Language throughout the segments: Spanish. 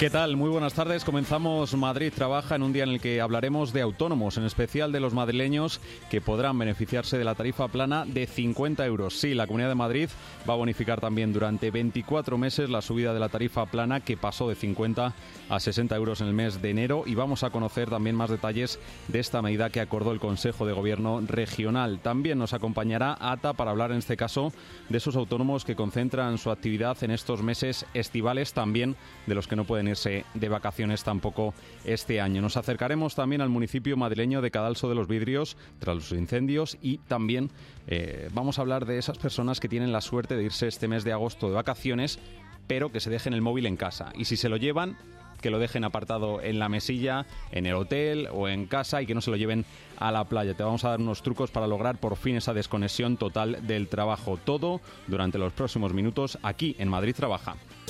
¿Qué tal? Muy buenas tardes. Comenzamos Madrid Trabaja en un día en el que hablaremos de autónomos, en especial de los madrileños que podrán beneficiarse de la tarifa plana de 50 euros. Sí, la Comunidad de Madrid va a bonificar también durante 24 meses la subida de la tarifa plana, que pasó de 50 a 60 euros en el mes de enero, y vamos a conocer también más detalles de esta medida que acordó el Consejo de Gobierno regional. También nos acompañará ATA para hablar en este caso de esos autónomos que concentran su actividad en estos meses estivales, también de los que no pueden irse de vacaciones tampoco este año. Nos acercaremos también al municipio madrileño de Cadalso de los Vidrios tras los incendios, y también vamos a hablar de esas personas que tienen la suerte de irse este mes de agosto de vacaciones, pero que se dejen el móvil en casa, y si se lo llevan, que lo dejen apartado en la mesilla, en el hotel o en casa, y que no se lo lleven a la playa. Te vamos a dar unos trucos para lograr por fin esa desconexión total del trabajo. Todo durante los próximos minutos aquí en Madrid Trabaja.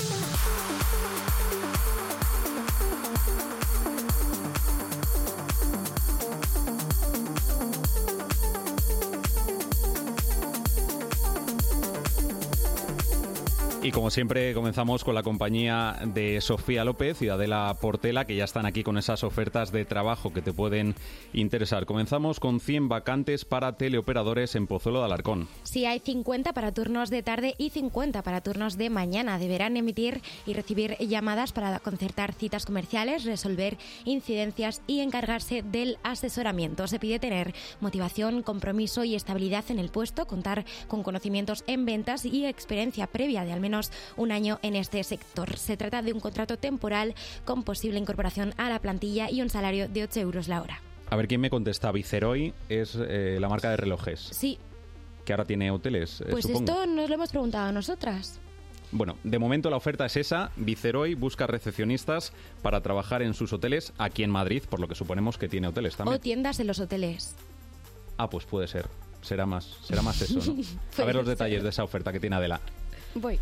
Y como siempre comenzamos con la compañía de Sofía López y Adela Portela, que ya están aquí con esas ofertas de trabajo que te pueden interesar. Comenzamos con 100 vacantes para teleoperadores en Pozuelo de Alarcón. Sí, hay 50 para turnos de tarde y 50 para turnos de mañana. Deberán emitir y recibir llamadas para concertar citas comerciales, resolver incidencias y encargarse del asesoramiento. Se pide tener motivación, compromiso y estabilidad en el puesto, contar con conocimientos en ventas y experiencia previa de al menos un año en este sector. Se trata de un contrato temporal con posible incorporación a la plantilla y un salario de 8 euros la hora. A ver quién me contesta. Viceroy es la marca de relojes. Sí. Que ahora tiene hoteles, pues supongo. Esto nos lo hemos preguntado a nosotras. Bueno, de momento la oferta es esa. Viceroy busca recepcionistas para trabajar en sus hoteles aquí en Madrid, por lo que suponemos que tiene hoteles también. O tiendas en los hoteles. Ah, pues puede ser. Será más eso, ¿no? A ver los detalles de esa oferta que tiene Adela. Voy.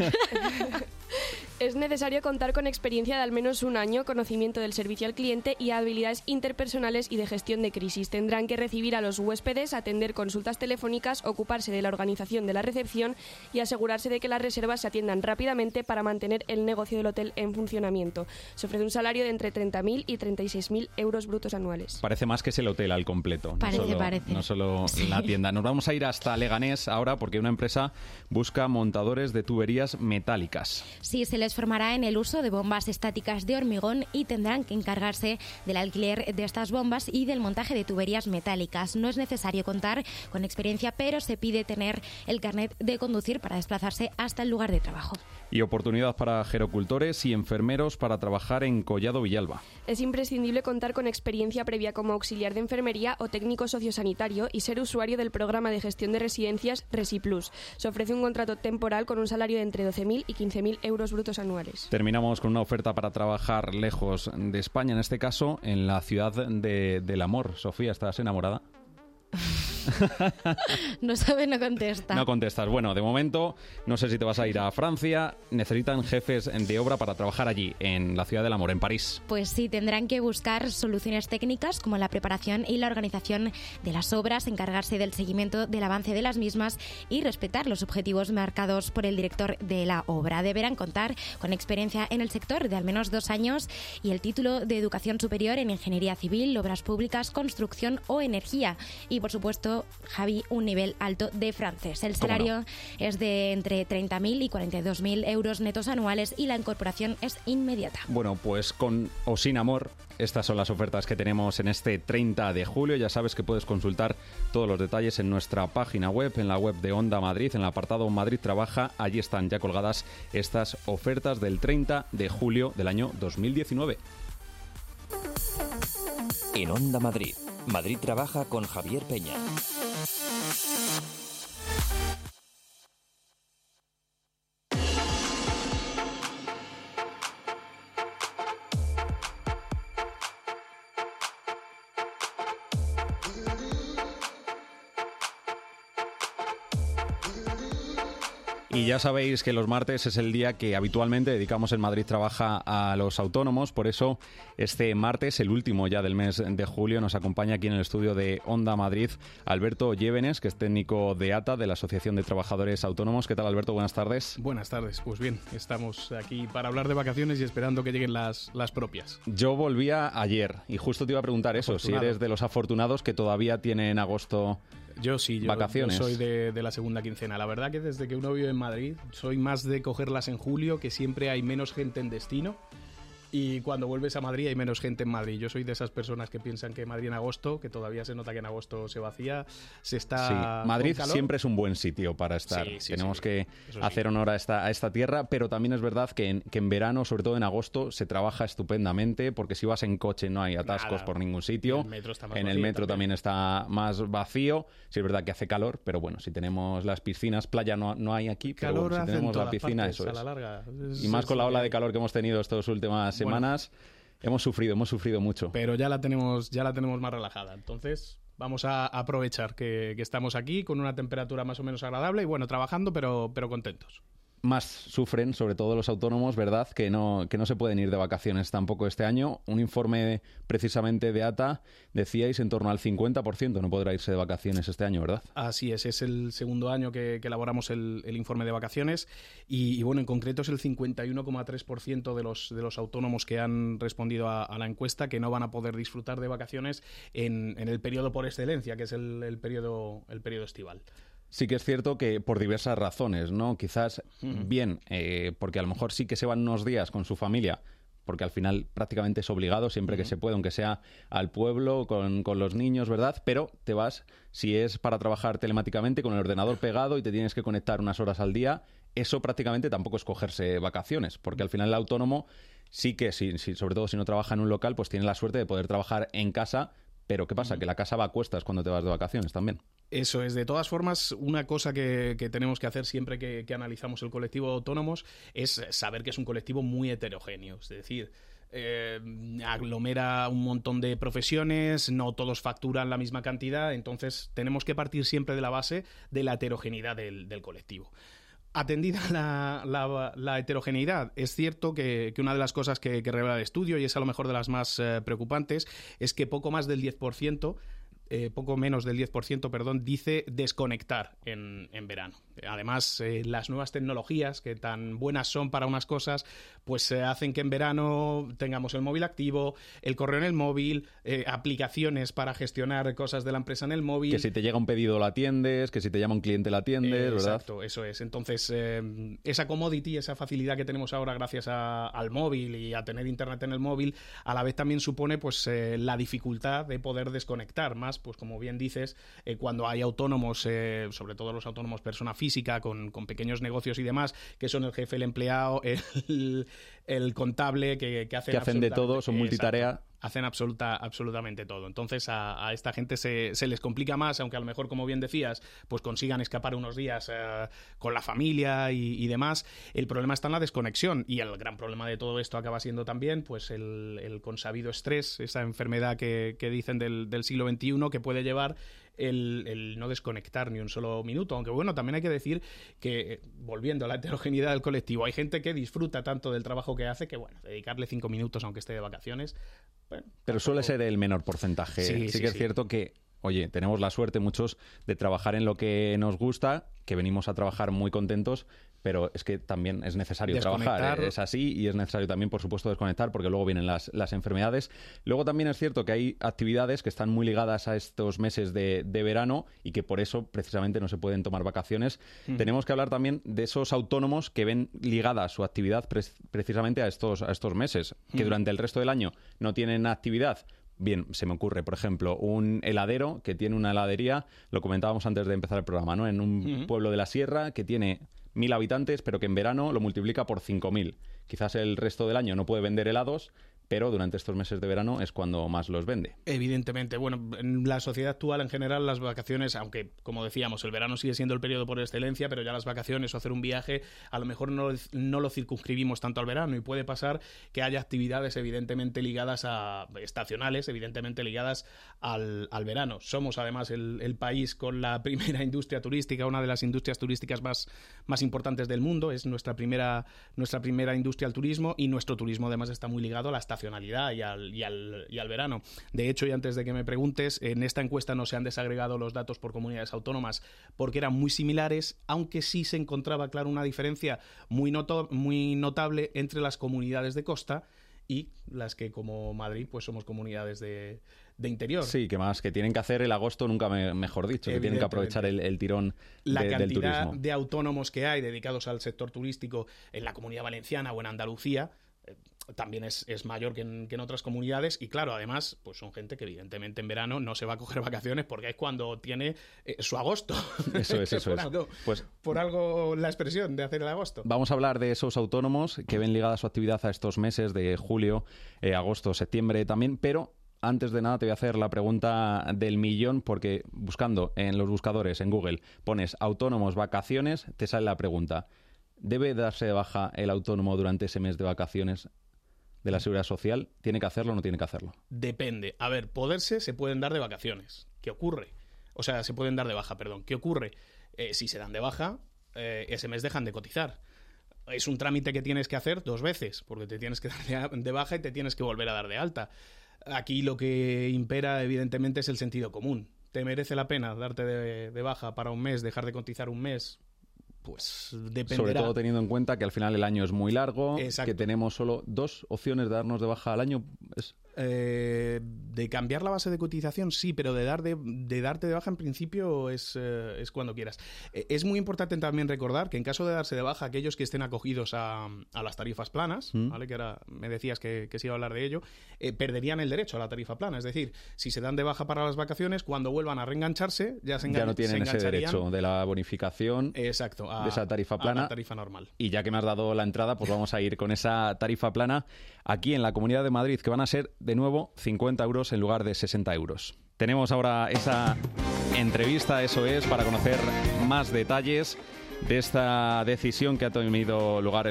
Es necesario contar con experiencia de al menos un año, conocimiento del servicio al cliente y habilidades interpersonales y de gestión de crisis. Tendrán que recibir a los huéspedes, atender consultas telefónicas, ocuparse de la organización de la recepción y asegurarse de que las reservas se atiendan rápidamente para mantener el negocio del hotel en funcionamiento. Se ofrece un salario de entre 30.000 y 36.000 euros brutos anuales. Parece más que es el hotel al completo. Parece. No solo sí. La tienda. Nos vamos a ir hasta Leganés ahora, porque una empresa busca montadores de tuberías metálicas. Sí, se les formará en el uso de bombas estáticas de hormigón y tendrán que encargarse del alquiler de estas bombas y del montaje de tuberías metálicas. No es necesario contar con experiencia, pero se pide tener el carnet de conducir para desplazarse hasta el lugar de trabajo. Y oportunidad para gerocultores y enfermeros para trabajar en Collado Villalba. Es imprescindible contar con experiencia previa como auxiliar de enfermería o técnico sociosanitario y ser usuario del programa de gestión de residencias ResiPlus. Se ofrece un contrato temporal con un salario de entre 12.000 y 15.000 euros brutos anuales. Terminamos con una oferta para trabajar lejos de España, en este caso en la ciudad del amor. Sofía, ¿estás enamorada? No sabe, no contesta. No contestas. Bueno, de momento, no sé si te vas a ir a Francia. Necesitan jefes de obra para trabajar allí, en la ciudad del amor, en París. Pues sí, tendrán que buscar soluciones técnicas como la preparación y la organización de las obras, encargarse del seguimiento del avance de las mismas y respetar los objetivos marcados por el director de la obra. Deberán contar con experiencia en el sector de al menos 2 años y el título de educación superior en ingeniería civil, obras públicas, construcción o energía. Y por supuesto, Javi, un nivel alto de francés. El salario es de entre 30.000 y 42.000 euros netos anuales y la incorporación es inmediata. Bueno, pues con o sin amor, estas son las ofertas que tenemos en este 30 de julio. Ya sabes que puedes consultar todos los detalles en nuestra página web, en la web de Onda Madrid, en el apartado Madrid Trabaja. Allí están ya colgadas estas ofertas del 30 de julio del año 2019. En Onda Madrid, Madrid Trabaja con Javier Peña. Y ya sabéis que los martes es el día que habitualmente dedicamos en Madrid Trabaja a los autónomos. Por eso este martes, el último ya del mes de julio, nos acompaña aquí en el estudio de Onda Madrid Alberto Llévenes, que es técnico de ATA, de la Asociación de Trabajadores Autónomos. ¿Qué tal, Alberto? Buenas tardes. Buenas tardes. Pues bien, estamos aquí para hablar de vacaciones y esperando que lleguen las propias. Yo volvía ayer y justo te iba a preguntar eso, si eres de los afortunados que todavía tienen en agosto... Yo sí, vacaciones. Yo soy de la segunda quincena. La verdad que desde que uno vive en Madrid, soy más de cogerlas en julio, que siempre hay menos gente en destino. Y cuando vuelves a Madrid hay menos gente en Madrid. Yo soy de esas personas que piensan que Madrid en agosto, que todavía se nota que en agosto se vacía, se está... Sí, Madrid siempre es un buen sitio para estar. Tenemos que hacer honor a esta tierra, pero también es verdad que en verano, sobre todo en agosto, se trabaja estupendamente, porque si vas en coche no hay atascos por ningún sitio. En el metro también está más vacío. Sí es verdad que hace calor, pero bueno, si tenemos las piscinas, playa no hay aquí, pero calor bueno, si tenemos la piscina, partes, eso es. A la larga. Y más con la ola de calor que hemos tenido estas últimas semanas, hemos sufrido mucho. Pero ya la tenemos más relajada. Entonces, vamos a aprovechar que estamos aquí con una temperatura más o menos agradable y bueno, trabajando, pero contentos. Más sufren, sobre todo los autónomos, ¿verdad?, que no se pueden ir de vacaciones tampoco este año. Un informe precisamente de ATA, decíais, en torno al 50% no podrá irse de vacaciones este año, ¿verdad? Así es el segundo año que elaboramos el informe de vacaciones y bueno, en concreto es el 51,3% de los autónomos que han respondido a la encuesta que no van a poder disfrutar de vacaciones en el periodo por excelencia, que es el periodo estival. Sí que es cierto que por diversas razones, ¿no? Quizás bien, porque a lo mejor sí que se van unos días con su familia, porque al final prácticamente es obligado siempre que se puede, aunque sea al pueblo, con los niños, ¿verdad? Pero te vas, si es para trabajar telemáticamente, con el ordenador pegado y te tienes que conectar unas horas al día, eso prácticamente tampoco es cogerse vacaciones, porque al final el autónomo sí que, sobre todo si no trabaja en un local, pues tiene la suerte de poder trabajar en casa, pero ¿qué pasa? Que la casa va a cuestas cuando te vas de vacaciones también. Eso es. De todas formas, una cosa que tenemos que hacer siempre que analizamos el colectivo de autónomos es saber que es un colectivo muy heterogéneo. Es decir, aglomera un montón de profesiones, no todos facturan la misma cantidad, entonces tenemos que partir siempre de la base de la heterogeneidad del colectivo. Atendida la heterogeneidad, es cierto que una de las cosas que revela el estudio, y es a lo mejor de las más preocupantes, es que poco menos del 10%, dice desconectar en verano. Además, las nuevas tecnologías, que tan buenas son para unas cosas, pues hacen que en verano tengamos el móvil activo, el correo en el móvil, aplicaciones para gestionar cosas de la empresa en el móvil. Que si te llega un pedido lo atiendes, que si te llama un cliente lo atiendes, ¿verdad? Exacto, eso es. Entonces, esa commodity, esa facilidad que tenemos ahora gracias al móvil y a tener internet en el móvil, a la vez también supone pues la dificultad de poder desconectar más, pues como bien dices, cuando hay autónomos, sobre todo los autónomos persona física, con pequeños negocios y demás, que son el jefe, el empleado, el contable, que hacen de todo, son multitarea. Exacto. Hacen absolutamente todo. Entonces a esta gente se les complica más, aunque a lo mejor, como bien decías, pues consigan escapar unos días con la familia y demás. El problema está en la desconexión, y el gran problema de todo esto acaba siendo también pues el consabido estrés, esa enfermedad que dicen del siglo XXI, que puede llevar el no desconectar ni un solo minuto. Aunque bueno, también hay que decir que, volviendo a la heterogeneidad del colectivo, hay gente que disfruta tanto del trabajo que hace que, bueno, dedicarle 5 minutos aunque esté de vacaciones... Bueno, pero suele ser el menor porcentaje. Sí que es cierto que, oye, tenemos la suerte muchos de trabajar en lo que nos gusta, que venimos a trabajar muy contentos, pero es que también es necesario trabajar, es así, y es necesario también, por supuesto, desconectar, porque luego vienen las enfermedades. Luego también es cierto que hay actividades que están muy ligadas a estos meses de verano y que por eso precisamente no se pueden tomar vacaciones. Tenemos que hablar también de esos autónomos que ven ligada su actividad precisamente a estos meses, que durante el resto del año no tienen actividad. Bien, se me ocurre, por ejemplo, un heladero que tiene una heladería, lo comentábamos antes de empezar el programa, ¿no? En un pueblo de la sierra que tiene 1.000 habitantes, pero que en verano lo multiplica por 5.000. Quizás el resto del año no puede vender helados, pero durante estos meses de verano es cuando más los vende. Evidentemente. Bueno, en la sociedad actual en general las vacaciones, aunque como decíamos, el verano sigue siendo el periodo por excelencia, pero ya las vacaciones o hacer un viaje a lo mejor no lo circunscribimos tanto al verano, y puede pasar que haya actividades evidentemente ligadas a estacionales, evidentemente ligadas al verano. Somos además el país con la primera industria turística, una de las industrias turísticas más importantes del mundo. Es nuestra primera industria al turismo, y nuestro turismo además está muy ligado a la estacionalidad y al verano. De hecho, y antes de que me preguntes, en esta encuesta no se han desagregado los datos por comunidades autónomas porque eran muy similares, aunque sí se encontraba, claro, una diferencia muy notable entre las comunidades de costa y las que, como Madrid, pues somos comunidades de interior. Sí, que tienen que hacer el agosto, nunca mejor dicho, que tienen que aprovechar el tirón del turismo. La cantidad de autónomos que hay dedicados al sector turístico en la Comunidad Valenciana o en Andalucía también es mayor que en otras comunidades, y claro, además pues son gente que evidentemente en verano no se va a coger vacaciones porque es cuando tiene su agosto. Eso es. Por algo la expresión de hacer el agosto. Vamos a hablar de esos autónomos que ven ligada su actividad a estos meses de julio, agosto, septiembre también, pero antes de nada te voy a hacer la pregunta del millón, porque buscando en los buscadores en Google pones autónomos vacaciones, te sale la pregunta: ¿debe darse de baja el autónomo durante ese mes de vacaciones de la Seguridad Social? ¿Tiene que hacerlo o no tiene que hacerlo? Depende. A ver, se pueden dar de vacaciones. ¿Qué ocurre? O sea, se pueden dar de baja, perdón. ¿Qué ocurre? Si se dan de baja, ese mes dejan de cotizar. Es un trámite que tienes que hacer 2 veces, porque te tienes que dar de baja y te tienes que volver a dar de alta. Aquí lo que impera, evidentemente, es el sentido común. ¿Te merece la pena darte de baja para un mes, dejar de cotizar un mes? Pues dependerá. Sobre todo teniendo en cuenta que al final el año es muy largo. Exacto. Que tenemos solo 2 opciones de darnos de baja al año. De cambiar la base de cotización, sí, pero de darte de baja en principio es cuando quieras. Es muy importante también recordar que en caso de darse de baja aquellos que estén acogidos a las tarifas planas, ¿vale? Que ahora me decías que se iba a hablar de ello, perderían el derecho a la tarifa plana. Es decir, si se dan de baja para las vacaciones, cuando vuelvan a reengancharse, ya no tienen ese derecho de la bonificación. Exacto, de esa tarifa plana. A la tarifa normal. Y ya que me has dado la entrada, pues vamos a ir con esa tarifa plana aquí en la Comunidad de Madrid, que van a ser de nuevo 50 euros en lugar de 60 euros. Tenemos ahora esa entrevista, eso es, para conocer más detalles de esta decisión que ha tenido lugar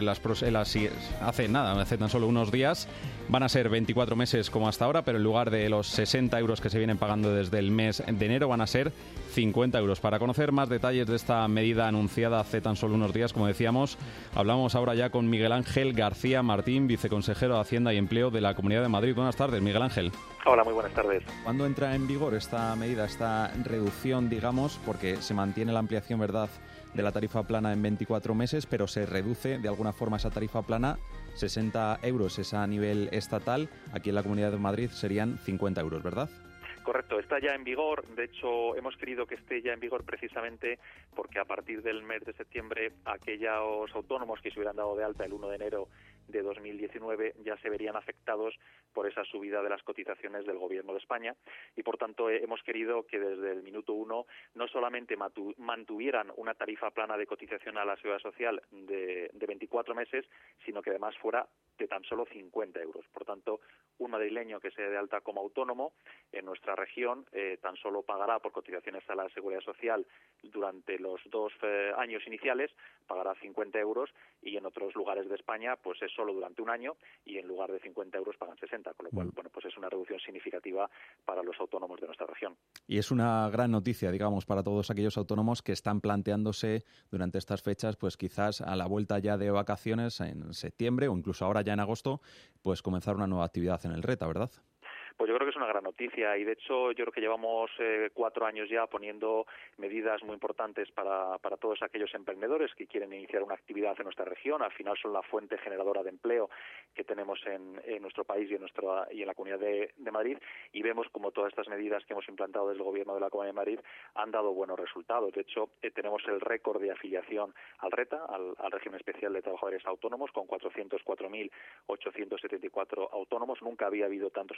hace tan solo unos días. Van a ser 24 meses como hasta ahora, pero en lugar de los 60 euros que se vienen pagando desde el mes de enero, van a ser 50 euros. Para conocer más detalles de esta medida anunciada hace tan solo unos días, como decíamos, hablamos ahora ya con Miguel Ángel García Martín, viceconsejero de Hacienda y Empleo de la Comunidad de Madrid. Buenas tardes, Miguel Ángel. Hola, muy buenas tardes. ¿Cuándo entra en vigor esta medida, esta reducción, digamos, porque se mantiene la ampliación, ¿verdad?, de la tarifa plana en 24 meses, pero se reduce de alguna forma esa tarifa plana? 60 euros es a nivel estatal, aquí en la Comunidad de Madrid serían 50 euros, ¿verdad? Correcto, está ya en vigor. De hecho, hemos querido que esté ya en vigor precisamente porque a partir del mes de septiembre aquellos autónomos que se hubieran dado de alta el 1 de enero de 2019 ya se verían afectados por esa subida de las cotizaciones del Gobierno de España, y por tanto hemos querido que desde el minuto 1 no solamente mantuvieran una tarifa plana de cotización a la Seguridad Social de 24 meses, sino que además fuera de tan solo 50 euros. Por tanto, un madrileño que se dé de alta como autónomo en nuestra región tan solo pagará por cotizaciones a la Seguridad Social durante los 2 años iniciales, pagará 50 euros, y en otros lugares de España pues es solo durante un año, y en lugar de 50 euros pagan 60, con lo cual bueno, pues es una reducción significativa para los autónomos de nuestra región. Y es una gran noticia, digamos, para todos aquellos autónomos que están planteándose durante estas fechas, pues quizás a la vuelta ya de vacaciones en septiembre o incluso ahora ya en agosto, pues comenzar una nueva actividad en el RETA, ¿verdad? Pues yo creo que es una gran noticia, y de hecho yo creo que llevamos 4 años ya poniendo medidas muy importantes para todos aquellos emprendedores que quieren iniciar una actividad en nuestra región. Al final son la fuente generadora de empleo que tenemos en nuestro país y en la Comunidad de Madrid, y vemos como todas estas medidas que hemos implantado desde el Gobierno de la Comunidad de Madrid han dado buenos resultados. De hecho, tenemos el récord de afiliación al RETA, al régimen especial de trabajadores autónomos, con 404.874 autónomos. Nunca había habido tantos autónomos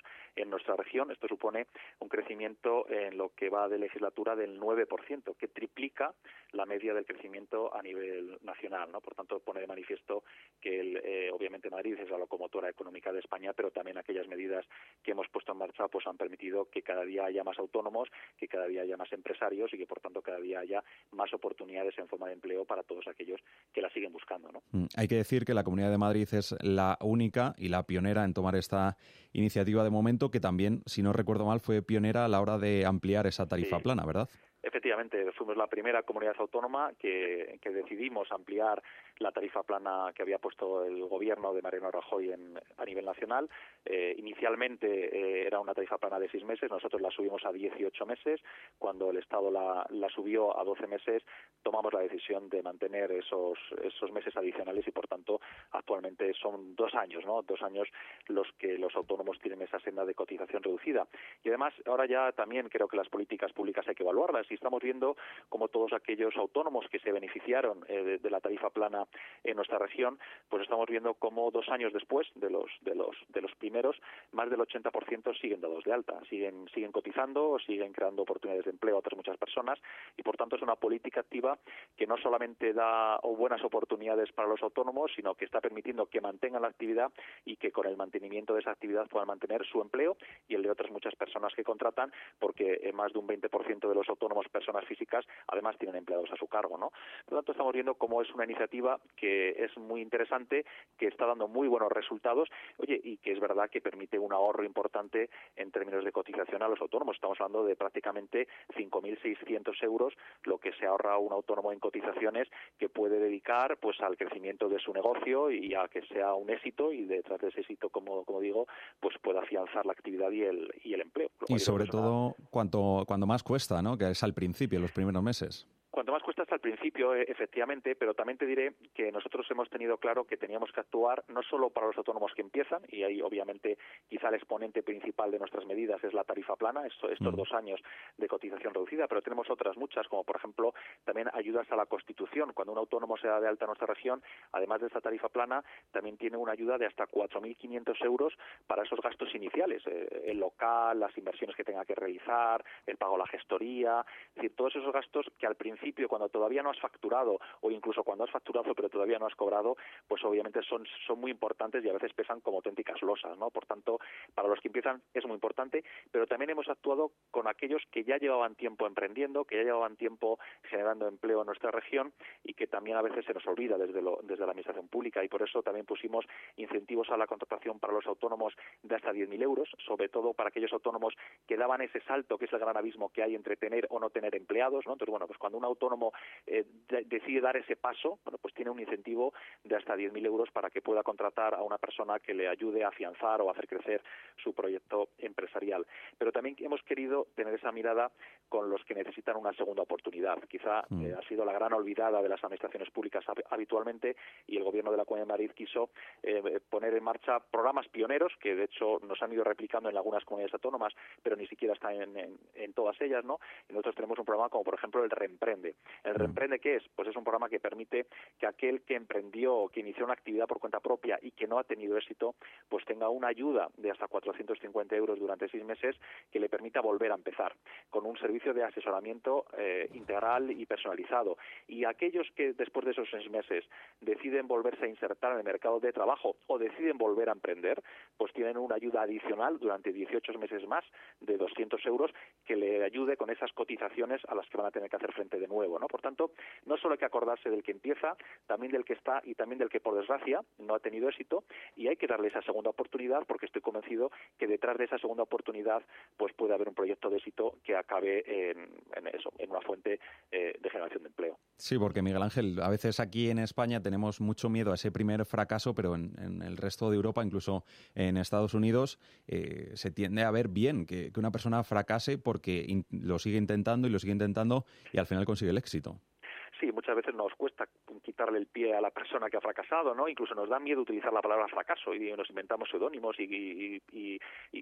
en nuestra región. Esto supone un crecimiento en lo que va de legislatura del 9%, que triplica la media del crecimiento a nivel nacional, ¿no? Por tanto, pone de manifiesto que obviamente Madrid es la locomotora económica de España, pero también aquellas medidas que hemos puesto en marcha pues han permitido que cada día haya más autónomos, que cada día haya más empresarios y que por tanto cada día haya más oportunidades en forma de empleo para todos aquellos que la siguen buscando, ¿no? Hay que decir que la Comunidad de Madrid es la única y la pionera en tomar esta iniciativa de momento, que también, si no recuerdo mal, fue pionera a la hora de ampliar esa tarifa plana, ¿verdad? Efectivamente, fuimos la primera comunidad autónoma que decidimos ampliar la tarifa plana que había puesto el gobierno de Mariano Rajoy a nivel nacional. Inicialmente era una tarifa plana de 6 meses, nosotros la subimos a 18 meses. Cuando el Estado la subió a 12 meses, tomamos la decisión de mantener esos meses adicionales y, por tanto, actualmente son 2 años, ¿no? 2 años los que los autónomos tienen esa senda de cotización reducida. Y además, ahora ya también creo que las políticas públicas hay que evaluarlas. Y estamos viendo como todos aquellos autónomos que se beneficiaron de la tarifa plana en nuestra región, pues estamos viendo como 2 años después de los primeros, más del 80% siguen dados de alta, siguen cotizando, siguen creando oportunidades de empleo a otras muchas personas y por tanto es una política activa que no solamente da buenas oportunidades para los autónomos, sino que está permitiendo que mantengan la actividad y que con el mantenimiento de esa actividad puedan mantener su empleo y el de otras muchas personas que contratan, porque más de un 20% de los autónomos, personas físicas, además tienen empleados a su cargo, ¿no? Por lo tanto, estamos viendo cómo es una iniciativa que es muy interesante, que está dando muy buenos resultados, y que es verdad que permite un ahorro importante en términos de cotización a los autónomos. Estamos hablando de prácticamente 5.600 euros, lo que se ahorra un autónomo en cotizaciones, que puede dedicar pues al crecimiento de su negocio y a que sea un éxito, y detrás de ese éxito, como digo, pues pueda afianzar la actividad y el empleo. Y sobre todo, cuando más cuesta, ¿no? Que es al principio, los primeros meses. Cuanto más cuesta hasta el principio, efectivamente, pero también te diré que nosotros hemos tenido claro que teníamos que actuar no solo para los autónomos que empiezan, y ahí obviamente quizá el exponente principal de nuestras medidas es la tarifa plana, estos 2 años de cotización reducida, pero tenemos otras muchas, como por ejemplo también ayudas a la constitución. Cuando un autónomo se da de alta en nuestra región, además de esta tarifa plana, también tiene una ayuda de hasta 4.500 euros para esos gastos iniciales, el local, las inversiones que tenga que realizar, el pago de la gestoría, es decir, todos esos gastos que al principio, cuando todavía no has facturado, o incluso cuando has facturado pero todavía no has cobrado, pues obviamente son muy importantes y a veces pesan como auténticas losas, ¿no? Por tanto, para los que empiezan es muy importante, pero también hemos actuado con aquellos que ya llevaban tiempo emprendiendo, que ya llevaban tiempo generando empleo en nuestra región y que también a veces se nos olvida desde la administración pública, y por eso también pusimos incentivos a la contratación para los autónomos de hasta 10.000 euros, sobre todo para aquellos autónomos que daban ese salto, que es el gran abismo que hay entre tener o no tener empleados, ¿no? Entonces, bueno, pues cuando un autónomo decide dar ese paso, bueno, pues tiene un incentivo de hasta 10.000 euros para que pueda contratar a una persona que le ayude a afianzar o a hacer crecer su proyecto empresarial. Pero también hemos querido tener esa mirada con los que necesitan una segunda oportunidad. Quizá ha sido la gran olvidada de las administraciones públicas habitualmente, y el Gobierno de la Comunidad de Madrid quiso poner en marcha programas pioneros que de hecho nos han ido replicando en algunas comunidades autónomas, pero ni siquiera están en todas ellas, ¿no? Y nosotros tenemos un programa como por ejemplo el Reemprende. ¿El Reemprende qué es? Pues es un programa que permite que aquel que emprendió o que inició una actividad por cuenta propia y que no ha tenido éxito, pues tenga una ayuda de hasta 450 euros durante 6 meses que le permita volver a empezar, con un servicio de asesoramiento integral y personalizado. Y aquellos que después de esos 6 meses deciden volverse a insertar en el mercado de trabajo o deciden volver a emprender, pues tienen una ayuda adicional durante 18 meses más de 200 euros que le ayude con esas cotizaciones a las que van a tener que hacer frente de nuevo, ¿no? Por tanto, no solo hay que acordarse del que empieza, también del que está y también del que por desgracia no ha tenido éxito, y hay que darle esa segunda oportunidad, porque estoy convencido que detrás de esa segunda oportunidad pues puede haber un proyecto de éxito que acabe en una fuente de generación de empleo. Sí, porque Miguel Ángel, a veces aquí en España tenemos mucho miedo a ese primer fracaso, pero en el resto de Europa, incluso en Estados Unidos, se tiende a ver bien que una persona fracase porque lo sigue intentando y al final consigue el éxito. sí, muchas veces nos cuesta quitarle el pie a la persona que ha fracasado, ¿no? Incluso nos da miedo utilizar la palabra fracaso y nos inventamos seudónimos y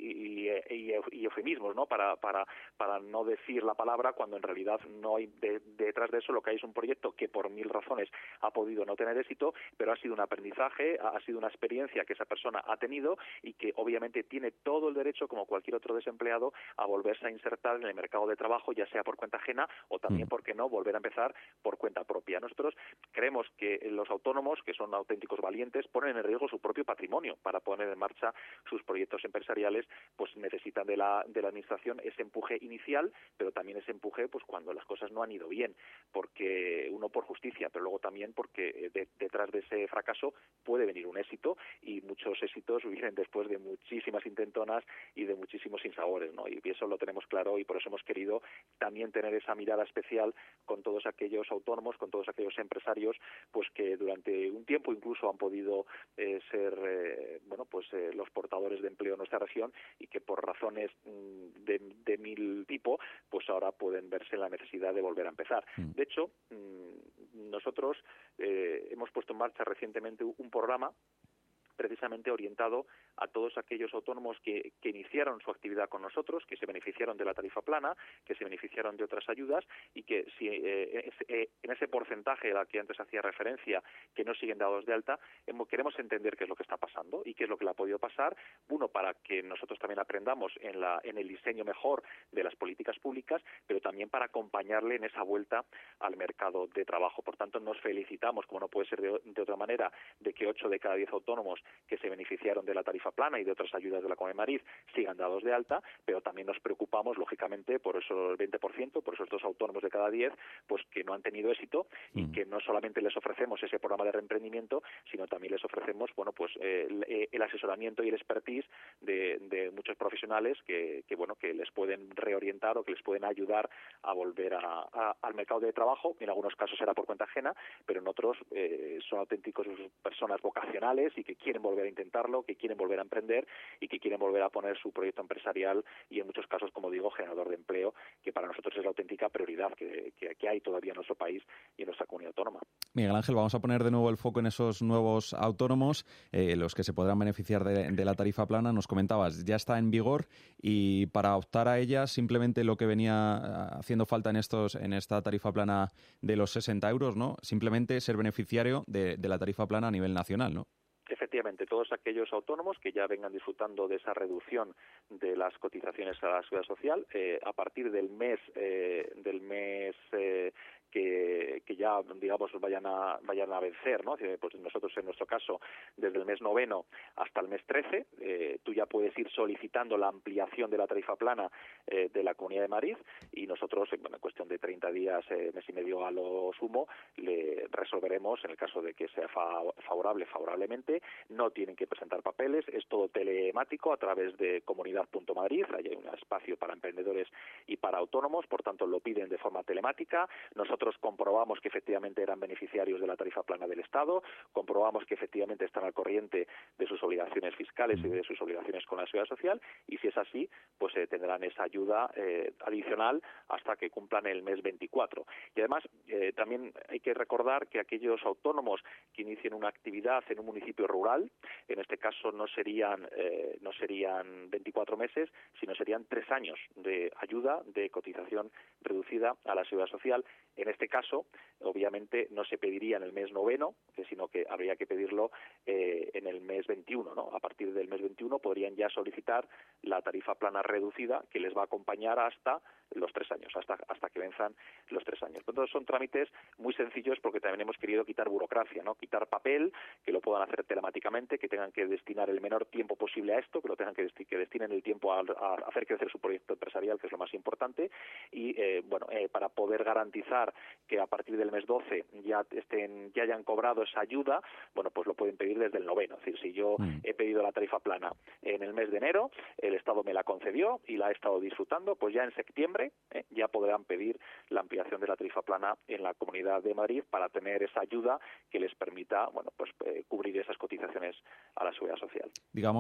eufemismos, ¿no? Para no decir la palabra cuando en realidad no hay detrás de eso. Lo que hay es un proyecto que por 1000 razones ha podido no tener éxito, pero ha sido un aprendizaje, ha sido una experiencia que esa persona ha tenido y que obviamente tiene todo el derecho, como cualquier otro desempleado, a volverse a insertar en el mercado de trabajo, ya sea por cuenta ajena o también, ¿por qué no?, volver a empezar por cuenta propia. Nosotros creemos que los autónomos, que son auténticos valientes, ponen en riesgo su propio patrimonio para poner en marcha sus proyectos empresariales, pues necesitan de la administración ese empuje inicial, pero también ese empuje pues cuando las cosas no han ido bien, porque uno por justicia, pero luego también porque detrás de ese fracaso puede venir un éxito, y muchos éxitos vienen después de muchísimas intentonas y de muchísimos sinsabores, ¿no? Y eso lo tenemos claro, y por eso hemos querido también tener esa mirada especial con todos aquellos autónomos, con todos aquellos empresarios, pues que durante un tiempo incluso han podido ser los portadores de empleo en nuestra región, y que por razones de 1000 tipo, pues ahora pueden verse en la necesidad de volver a empezar. De hecho, nosotros hemos puesto en marcha recientemente un programa precisamente orientado a todos aquellos autónomos que iniciaron su actividad con nosotros, que se beneficiaron de la tarifa plana, que se beneficiaron de otras ayudas, y que si en ese porcentaje al que antes hacía referencia, que no siguen dados de alta, queremos entender qué es lo que está pasando y qué es lo que le ha podido pasar, uno, para que nosotros también aprendamos en el diseño mejor de las políticas públicas, pero también para acompañarle en esa vuelta al mercado de trabajo. Por tanto, nos felicitamos, como no puede ser de otra manera, de que 8 de cada 10 autónomos que se beneficiaron de la tarifa plana y de otras ayudas de la Comunidad de Madrid sigan dados de alta, pero también nos preocupamos, lógicamente, por esos 20%, por esos 2 autónomos de cada 10, pues que no han tenido éxito, y que no solamente les ofrecemos ese programa de reemprendimiento, sino también les ofrecemos, el asesoramiento y el expertise de muchos profesionales que les pueden reorientar o que les pueden ayudar a volver al mercado de trabajo. En algunos casos será por cuenta ajena, pero en otros son auténticos personas vocacionales y que quieren volver a intentarlo, que quieren volver a emprender y que quieren volver a poner su proyecto empresarial, y en muchos casos, como digo, generador de empleo, que para nosotros es la auténtica prioridad que hay todavía en nuestro país y en nuestra comunidad autónoma. Miguel Ángel, vamos a poner de nuevo el foco en esos nuevos autónomos, los que se podrán beneficiar de la tarifa plana. Nos comentabas, ya está en vigor, y para optar a ella simplemente lo que venía haciendo falta en esta tarifa plana de los 60 euros, ¿no? Simplemente ser beneficiario de la tarifa plana a nivel nacional, ¿no? Efectivamente, todos aquellos autónomos que ya vengan disfrutando de esa reducción de las cotizaciones a la seguridad social, a partir del mes que ya, digamos, vayan a vencer, ¿no? Pues nosotros, en nuestro caso, desde el mes 9 hasta el mes 13, tú ya puedes ir solicitando la ampliación de la tarifa plana de la Comunidad de Madrid, y nosotros, en cuestión de 30 días, mes y medio a lo sumo, le resolveremos, en el caso de que sea favorablemente. No tienen que presentar papeles, es todo telemático a través de comunidad.madrid, ahí hay un espacio para emprendedores y para autónomos, por tanto lo piden de forma telemática. Nosotros comprobamos que efectivamente eran beneficiarios de la tarifa plana del Estado, comprobamos que efectivamente están al corriente de sus obligaciones fiscales y de sus obligaciones con la seguridad social, y si es así, pues tendrán esa ayuda adicional hasta que cumplan el mes 24. Y además también hay que recordar que aquellos autónomos que inicien una actividad en un municipio rural, en este caso no serían 24 meses, sino serían 3 años de ayuda de cotización reducida a la seguridad social. En este caso, obviamente, no se pediría en el mes 9, sino que habría que pedirlo en el mes 21, ¿no? A partir del mes 21 podrían ya solicitar la tarifa plana reducida, que les va a acompañar hasta los 3 años, hasta que venzan los 3 años. Entonces son trámites muy sencillos, porque también hemos querido quitar burocracia, ¿no? Quitar papel, que lo puedan hacer telemáticamente, que tengan que destinar el menor tiempo posible a esto, que lo tengan que destinen el tiempo a hacer crecer su proyecto empresarial, que es lo más importante, y para poder garantizar que a partir del mes 12 ya hayan cobrado esa ayuda, pues lo pueden pedir desde el 9. Es decir, si yo he pedido la tarifa plana en el mes de enero, el Estado me la concedió y la he estado disfrutando, pues ya en septiembre ya podrán pedir la ampliación de la tarifa plana en la Comunidad de Madrid, para tener esa ayuda que les permita cubrir esas cotizaciones a la seguridad social. Digamos que es durante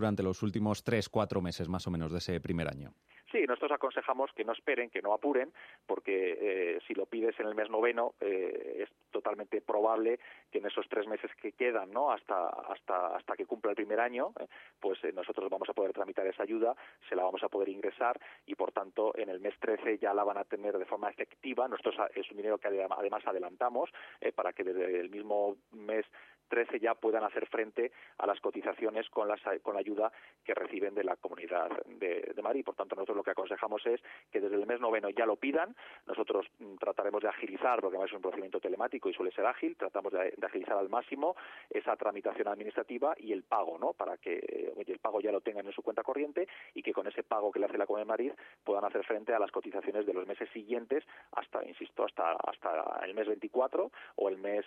durante los últimos 3-4 meses más o menos de ese primer año. Sí, nosotros aconsejamos que no esperen, que no apuren, porque si lo pides en el mes noveno es totalmente probable que en esos 3 meses que quedan, ¿no?, hasta que cumpla el primer año, pues nosotros vamos a poder tramitar esa ayuda, se la vamos a poder ingresar y, por tanto, en el mes 13 ya la van a tener de forma efectiva. Nosotros es un dinero que además adelantamos para que desde el mismo mes 13 ya puedan hacer frente a las cotizaciones con la ayuda que reciben de la Comunidad de Madrid. Por tanto, nosotros lo que aconsejamos es que desde el mes noveno ya lo pidan. Nosotros trataremos de agilizar, porque además es un procedimiento telemático y suele ser ágil, tratamos de agilizar al máximo esa tramitación administrativa y el pago, ¿no?, para que el pago ya lo tengan en su cuenta corriente y que con ese pago que le hace la Comunidad de Madrid puedan hacer frente a las cotizaciones de los meses siguientes hasta el mes 24 o el mes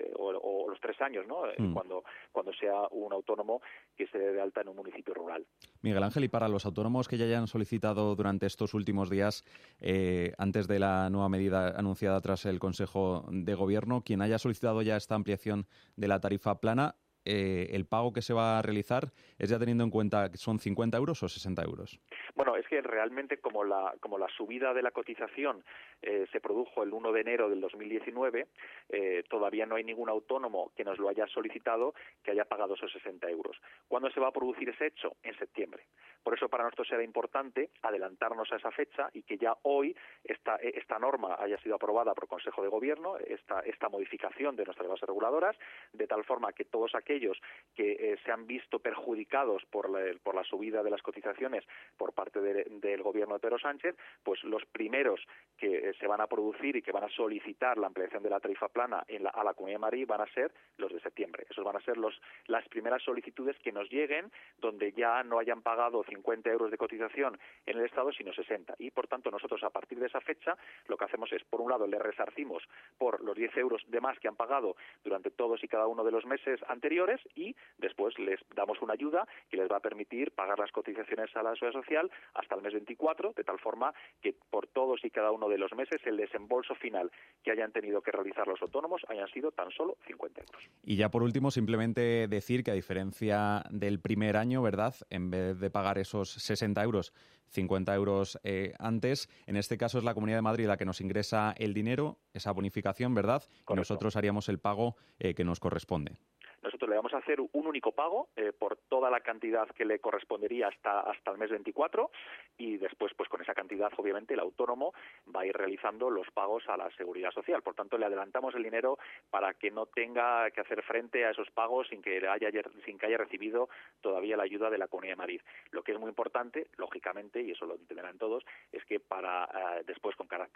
o los 3 años, ¿no?, cuando sea un autónomo que se dé de alta en un municipio rural. Miguel Ángel, y para los autónomos que ya hayan solicitado durante estos últimos días, antes de la nueva medida anunciada tras el Consejo de Gobierno, quien haya solicitado ya esta ampliación de la tarifa plana, el pago que se va a realizar es ya teniendo en cuenta que son 50 euros o 60 euros. Bueno, es que realmente como la subida de la cotización se produjo el 1 de enero del 2019, todavía no hay ningún autónomo que nos lo haya solicitado que haya pagado esos 60 euros. ¿Cuándo se va a producir ese hecho? En septiembre. Por eso para nosotros era importante adelantarnos a esa fecha y que ya hoy esta norma haya sido aprobada por Consejo de Gobierno, esta modificación de nuestras bases reguladoras, de tal forma que todos aquellos que se han visto perjudicados por la subida de las cotizaciones por parte del Gobierno de Pedro Sánchez, pues los primeros que se van a producir y que van a solicitar la ampliación de la tarifa plana a la Comunidad de Madrid van a ser los de septiembre. Esos van a ser las primeras solicitudes que nos lleguen donde ya no hayan pagado 50 euros de cotización en el Estado, sino 60. Y, por tanto, nosotros a partir de esa fecha lo que hacemos es, por un lado, les resarcimos por los 10 euros de más que han pagado durante todos y cada uno de los meses anteriores y después les damos una ayuda que les va a permitir pagar las cotizaciones a la Seguridad Social hasta el mes 24, de tal forma que por todos y cada uno de los meses el desembolso final que hayan tenido que realizar los autónomos hayan sido tan solo 50 euros. Y ya por último, simplemente decir que a diferencia del primer año, ¿verdad?, en vez de pagar esos 60 euros, 50 euros antes, en este caso es la Comunidad de Madrid la que nos ingresa el dinero, esa bonificación, ¿verdad? Correcto. Y nosotros haríamos el pago que nos corresponde. Nosotros le vamos a hacer un único pago por toda la cantidad que le correspondería hasta el mes 24 y después, pues con esa cantidad, obviamente, el autónomo va a ir realizando los pagos a la Seguridad Social. Por tanto, le adelantamos el dinero para que no tenga que hacer frente a esos pagos sin que haya recibido todavía la ayuda de la Comunidad de Madrid. Lo que es muy importante, lógicamente, y eso lo entenderán todos, es que después,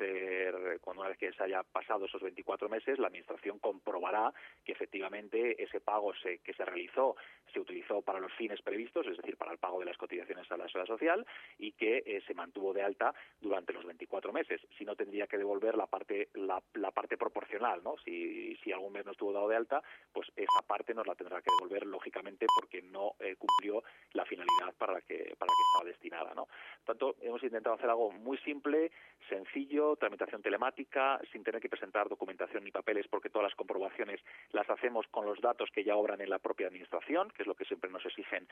cuando una vez que se haya pasado esos 24 meses, la Administración comprobará que efectivamente ese pago que se realizó se utilizó para los fines previstos, es decir, para el pago de las cotizaciones a la Seguridad Social y que se mantuvo de alta durante los 24 meses. Si no, tendría que devolver la parte proporcional, ¿no? Si algún mes no estuvo dado de alta, pues esa parte nos la tendrá que devolver, lógicamente, porque no cumplió la finalidad para la que estaba destinada, ¿no? Por tanto, hemos intentado hacer algo muy simple, sencillo, tramitación telemática, sin tener que presentar documentación ni papeles, porque todas las comprobaciones las hacemos con los datos que ya obran en la propia Administración, que es lo que siempre nos exigen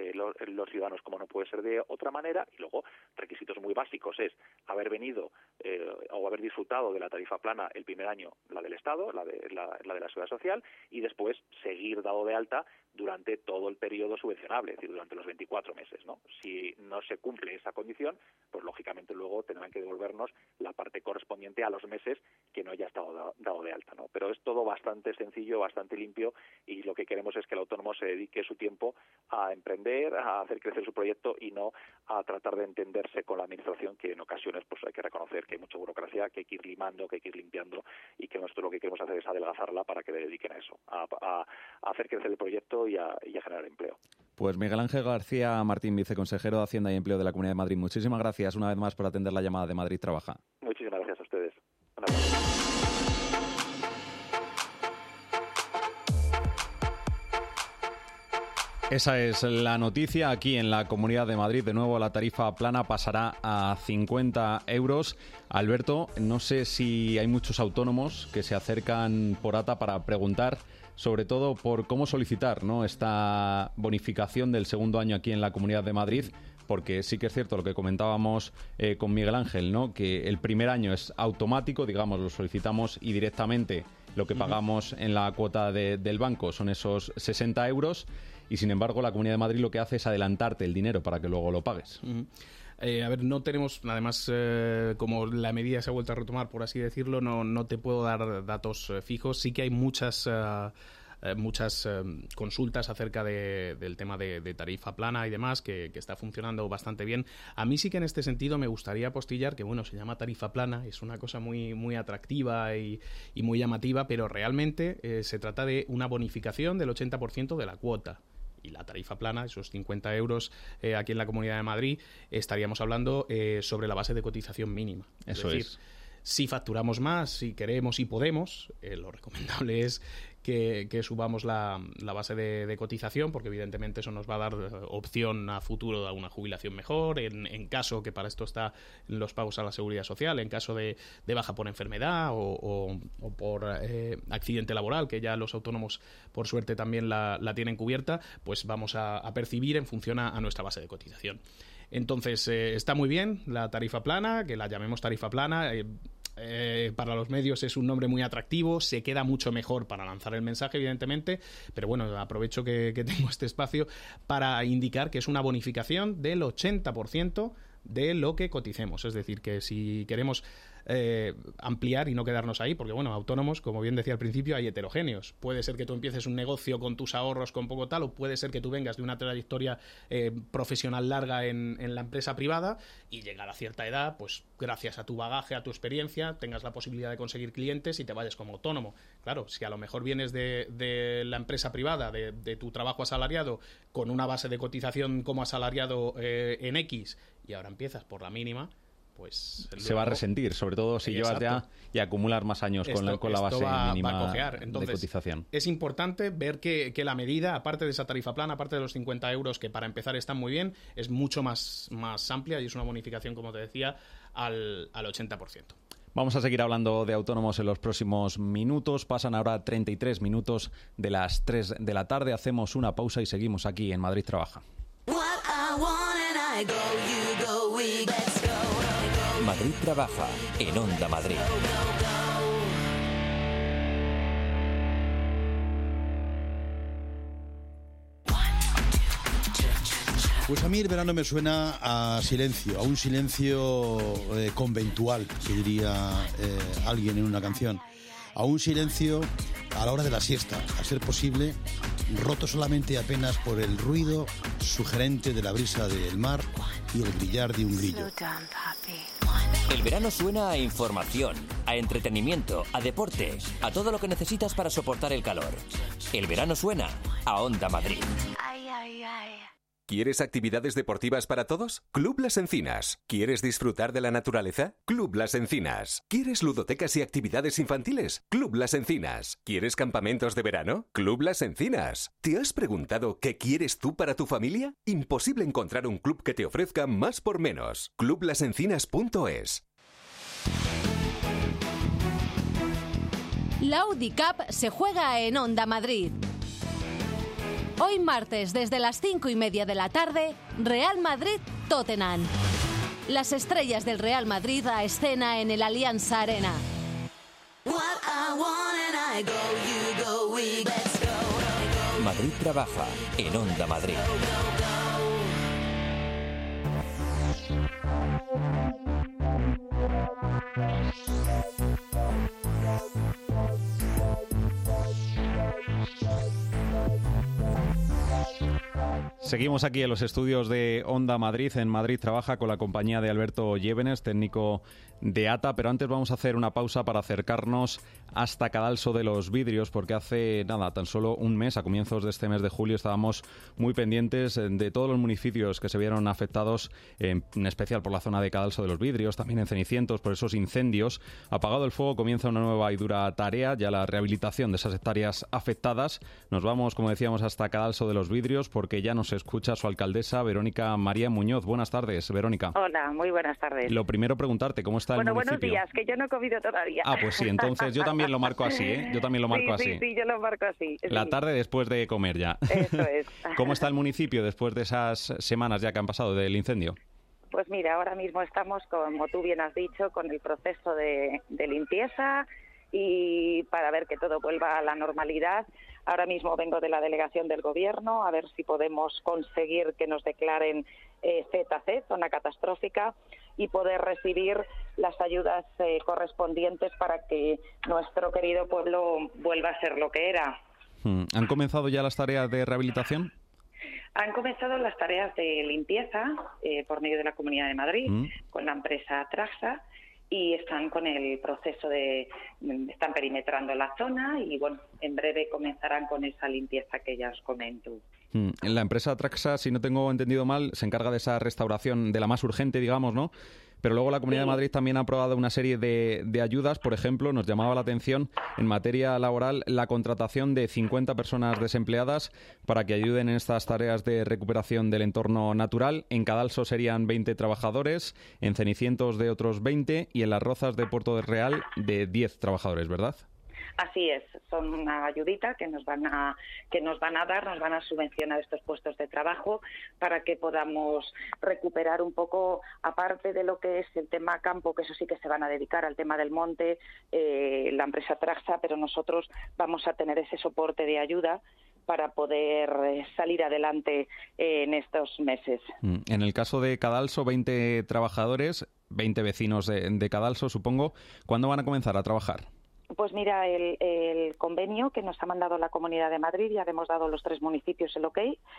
los ciudadanos, como no puede ser de otra manera. Y luego, requisitos muy básicos es haber venido o haber disfrutado de la tarifa plana el primer año, la del Estado, la de la Seguridad Social, y después seguir dado de alta durante todo el periodo subvencionable, es decir, durante los 24 meses, ¿no? Si no se cumple esa condición, pues lógicamente luego tendrán que devolvernos la parte correspondiente a los meses que no haya estado dado de alta, ¿no? Pero es todo bastante sencillo, bastante limpio, y lo que queremos es que el autónomo se dedique su tiempo a emprender, a hacer crecer su proyecto y no a tratar de entenderse con la Administración, que en ocasiones pues hay que reconocer que hay mucha burocracia, que hay que ir limando, que hay que ir limpiando, y que nosotros lo que queremos hacer es adelgazarla para que le dediquen a eso, a hacer crecer el proyecto y a generar empleo. Pues Miguel Ángel García Martín, viceconsejero de Hacienda y Empleo de la Comunidad de Madrid, muchísimas gracias una vez más por atender la llamada de Madrid Trabaja. Muchísimas gracias a ustedes. Esa es la noticia aquí en la Comunidad de Madrid. De nuevo, la tarifa plana pasará a 50 euros. Alberto, no sé si hay muchos autónomos que se acercan por ATA para preguntar sobre todo por cómo solicitar, ¿no?, esta bonificación del segundo año aquí en la Comunidad de Madrid, porque sí que es cierto lo que comentábamos con Miguel Ángel, ¿no?, que el primer año es automático, digamos, lo solicitamos y directamente lo que pagamos en la cuota del banco son esos 60 euros, y sin embargo la Comunidad de Madrid lo que hace es adelantarte el dinero para que luego lo pagues. A ver, no tenemos, además, como la medida se ha vuelto a retomar, por así decirlo, no te puedo dar datos fijos. Sí que hay muchas consultas acerca del tema de tarifa plana y demás, que está funcionando bastante bien. A mí sí que en este sentido me gustaría apostillar que, bueno, se llama tarifa plana, es una cosa muy, muy atractiva y muy llamativa, pero realmente se trata de una bonificación del 80% de la cuota. Y la tarifa plana, esos 50 euros aquí en la Comunidad de Madrid, estaríamos hablando sobre la base de cotización mínima. Eso es decir, si facturamos más, si queremos y podemos, lo recomendable es que subamos la base de cotización, porque evidentemente eso nos va a dar opción a futuro a una jubilación mejor, en caso, que para esto está los pagos a la Seguridad Social, en caso de baja por enfermedad o por accidente laboral, que ya los autónomos por suerte también la tienen cubierta, pues vamos a percibir en función a nuestra base de cotización. Entonces, está muy bien la tarifa plana, que la llamemos tarifa plana. Para los medios es un nombre muy atractivo, se queda mucho mejor para lanzar el mensaje, evidentemente, pero bueno, aprovecho que tengo este espacio para indicar que es una bonificación del 80% de lo que coticemos. Es decir, que si queremos ampliar y no quedarnos ahí, porque bueno, autónomos, como bien decía al principio, hay heterogéneos. Puede ser que tú empieces un negocio con tus ahorros con poco tal, o puede ser que tú vengas de una trayectoria profesional larga en la empresa privada y llegar a cierta edad, pues gracias a tu bagaje, a tu experiencia, tengas la posibilidad de conseguir clientes y te vayas como autónomo. Claro, si a lo mejor vienes de la empresa privada, de tu trabajo asalariado, con una base de cotización como asalariado en X, y ahora empiezas por la mínima, pues se va a resentir, sobre todo si llevas ya y acumular más años con la base mínima va a cojear. Entonces, de cotización. Es importante ver que la medida, aparte de esa tarifa plana, aparte de los 50 euros, que para empezar están muy bien, es mucho más amplia y es una bonificación, como te decía, al 80%. Vamos a seguir hablando de autónomos en los próximos minutos. Pasan ahora 33 minutos de las 3 de la tarde. Hacemos una pausa y seguimos aquí en Madrid Trabaja. Madrid Trabaja en Onda Madrid. Pues a mí el verano me suena a silencio, a un silencio conventual, que diría alguien en una canción. A un silencio a la hora de la siesta, a ser posible, roto solamente apenas por el ruido sugerente de la brisa del mar y el brillar de un grillo. El verano suena a información, a entretenimiento, a deporte, a todo lo que necesitas para soportar el calor. El verano suena a Onda Madrid. ¿Quieres actividades deportivas para todos? Club Las Encinas. ¿Quieres disfrutar de la naturaleza? Club Las Encinas. ¿Quieres ludotecas y actividades infantiles? Club Las Encinas. ¿Quieres campamentos de verano? Club Las Encinas. ¿Te has preguntado qué quieres tú para tu familia? Imposible encontrar un club que te ofrezca más por menos. clublasencinas.es. La Audi Cup se juega en Onda Madrid. Hoy martes, desde las 5:30 de la tarde, Real Madrid-Tottenham. Las estrellas del Real Madrid a escena en el Allianz Arena. Madrid Trabaja en Onda Madrid. Seguimos aquí en los estudios de Onda Madrid. En Madrid Trabaja con la compañía de Alberto Llévenes, técnico de ATA, pero antes vamos a hacer una pausa para acercarnos hasta Cadalso de los Vidrios, porque hace tan solo un mes, a comienzos de este mes de julio, estábamos muy pendientes de todos los municipios que se vieron afectados, en especial por la zona de Cadalso de los Vidrios, también en Cenicientos, por esos incendios. Apagado el fuego, comienza una nueva y dura tarea, ya la rehabilitación de esas hectáreas afectadas. Nos vamos, como decíamos, hasta Cadalso de los Vidrios, porque ya nos escucha su alcaldesa, Verónica María Muñoz. Buenas tardes, Verónica. Hola, muy buenas tardes. Lo primero, preguntarte, ¿cómo está el municipio? Buenos días, que yo no he comido todavía. Ah, pues sí, entonces yo también también lo marco así, ¿eh? Yo también lo marco así. Sí, yo lo marco así. La tarde después de comer ya. Eso es. ¿Cómo está el municipio después de esas semanas ya que han pasado del incendio? Pues mira, ahora mismo estamos, como tú bien has dicho, con el proceso de limpieza y para ver que todo vuelva a la normalidad. Ahora mismo vengo de la delegación del Gobierno a ver si podemos conseguir que nos declaren ZC, zona catastrófica, y poder recibir las ayudas correspondientes para que nuestro querido pueblo vuelva a ser lo que era. ¿Han comenzado ya las tareas de rehabilitación? Han comenzado las tareas de limpieza por medio de la Comunidad de Madrid con la empresa Traxa y están con el proceso están perimetrando la zona y bueno, en breve comenzarán con esa limpieza que ya os comento. La empresa Traxa, si no tengo entendido mal, se encarga de esa restauración, de la más urgente, digamos, ¿no? Pero luego la Comunidad de Madrid también ha aprobado una serie de ayudas. Por ejemplo, nos llamaba la atención en materia laboral la contratación de 50 personas desempleadas para que ayuden en estas tareas de recuperación del entorno natural. En Cadalso serían 20 trabajadores, en Cenicientos de otros 20 y en Las Rozas de Puerto del Real de 10 trabajadores, ¿verdad? Así es, son una ayudita que nos van a dar, nos van a subvencionar estos puestos de trabajo para que podamos recuperar un poco, aparte de lo que es el tema campo, que eso sí que se van a dedicar al tema del monte, la empresa Traxa, pero nosotros vamos a tener ese soporte de ayuda para poder salir adelante en estos meses. En el caso de Cadalso, 20 trabajadores, 20 vecinos de Cadalso, supongo. ¿Cuándo van a comenzar a trabajar? Pues mira, el convenio que nos ha mandado la Comunidad de Madrid, ya le hemos dado los 3 municipios el OK,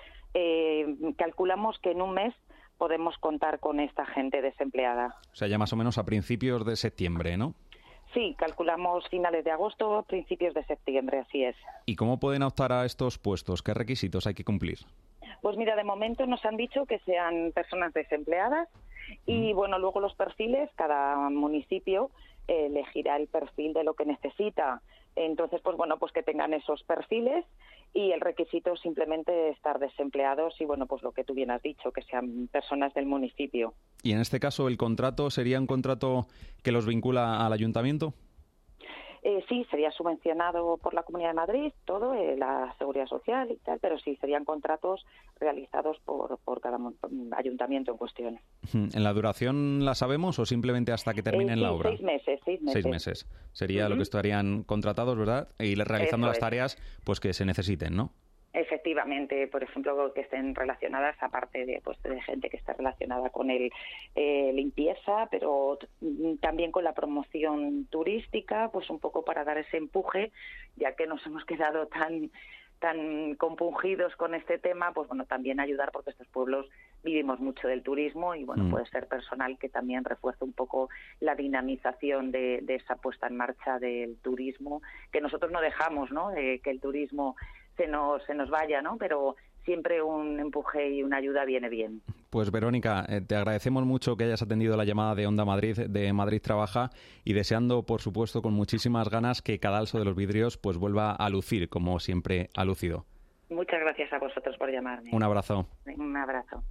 calculamos que en un mes podemos contar con esta gente desempleada. O sea, ya más o menos a principios de septiembre, ¿no? Sí, calculamos finales de agosto, principios de septiembre, así es. ¿Y cómo pueden optar a estos puestos? ¿Qué requisitos hay que cumplir? Pues mira, de momento nos han dicho que sean personas desempleadas y bueno, luego los perfiles, cada municipio elegirá el perfil de lo que necesita. Entonces, pues bueno, pues que tengan esos perfiles y el requisito simplemente estar desempleados y bueno, pues lo que tú bien has dicho, que sean personas del municipio. ¿Y en este caso el contrato sería un contrato que los vincula al ayuntamiento? Sí, sería subvencionado por la Comunidad de Madrid, todo, la Seguridad Social y tal, pero sí, serían contratos realizados por cada ayuntamiento en cuestión. ¿En la duración la sabemos o simplemente hasta que terminen la obra? 6 meses. 6 meses. Sería lo que estarían contratados, ¿verdad? Y realizando las tareas pues que se necesiten, ¿no? Efectivamente, por ejemplo, que estén relacionadas, aparte de gente que está relacionada con limpieza, pero también con la promoción turística, pues un poco para dar ese empuje, ya que nos hemos quedado tan compungidos con este tema, pues bueno, también ayudar, porque estos pueblos vivimos mucho del turismo y bueno, puede ser personal que también refuerce un poco la dinamización de esa puesta en marcha del turismo, que nosotros no dejamos, ¿no?, de que el turismo se nos vaya, ¿no? Pero siempre un empuje y una ayuda viene bien. Pues Verónica, te agradecemos mucho que hayas atendido la llamada de Onda Madrid, de Madrid Trabaja, y deseando, por supuesto, con muchísimas ganas que Cadalso de los Vidrios pues vuelva a lucir como siempre ha lucido. Muchas gracias a vosotros por llamarme. Un abrazo. Un abrazo.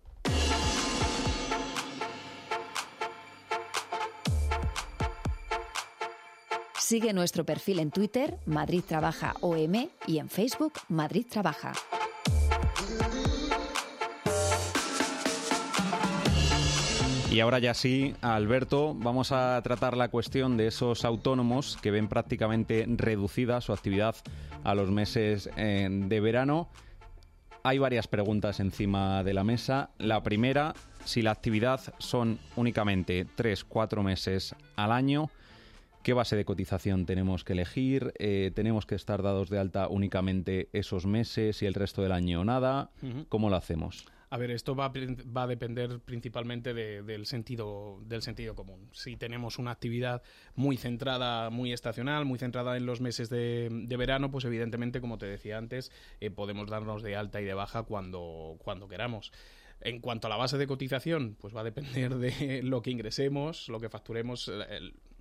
Sigue nuestro perfil en Twitter, Madrid Trabaja OM, y en Facebook, Madrid Trabaja. Y ahora ya sí, Alberto, vamos a tratar la cuestión de esos autónomos que ven prácticamente reducida su actividad a los meses de verano. Hay varias preguntas encima de la mesa. La primera, si la actividad son únicamente 3-4 meses al año, ¿qué base de cotización tenemos que elegir? ¿Tenemos que estar dados de alta únicamente esos meses y el resto del año nada? ¿Cómo lo hacemos? A ver, esto va a depender principalmente del sentido común. Si tenemos una actividad muy centrada, muy estacional, muy centrada en los meses de verano, pues evidentemente, como te decía antes, podemos darnos de alta y de baja cuando queramos. En cuanto a la base de cotización, pues va a depender de lo que ingresemos, lo que facturemos.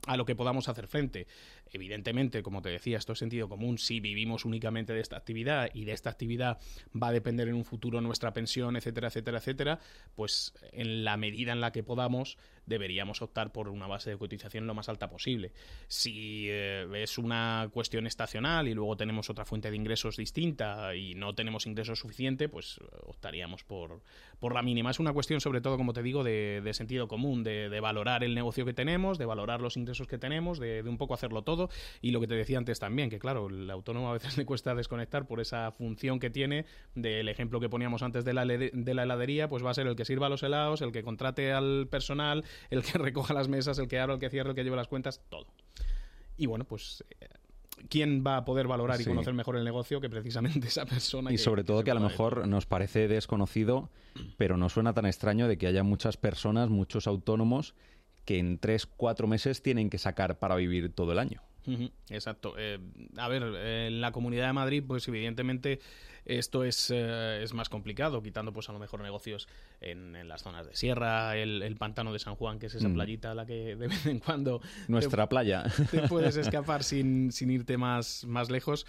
a lo que podamos hacer frente. Evidentemente, como te decía, esto es sentido común. Si vivimos únicamente de esta actividad y de esta actividad va a depender en un futuro nuestra pensión, etcétera, etcétera, etcétera, pues en la medida en la que podamos deberíamos optar por una base de cotización lo más alta posible. Si es una cuestión estacional y luego tenemos otra fuente de ingresos distinta y no tenemos ingresos suficiente, pues optaríamos por la mínima. Es una cuestión, sobre todo, como te digo, de sentido común, de valorar el negocio que tenemos, de valorar los ingresos que tenemos, de un poco hacerlo todo. Y lo que te decía antes también, que claro, el autónomo a veces le cuesta desconectar por esa función que tiene. Del ejemplo que poníamos antes de la heladería, pues va a ser el que sirva los helados, el que contrate al personal, el que recoja las mesas, el que abra, el que cierre, el que lleve las cuentas, todo. Y bueno, pues ¿quién va a poder valorar y conocer mejor el negocio que precisamente esa persona? Y sobre todo que a lo mejor nos parece desconocido, pero no suena tan extraño de que haya muchas personas, muchos autónomos, que en 3-4 meses tienen que sacar para vivir todo el año. Exacto. A ver, en la Comunidad de Madrid, pues evidentemente esto es más complicado, quitando pues a lo mejor negocios en las zonas de sierra, el pantano de San Juan, que es esa playita a la que de vez en cuando nuestra playa te puedes escapar sin irte más lejos.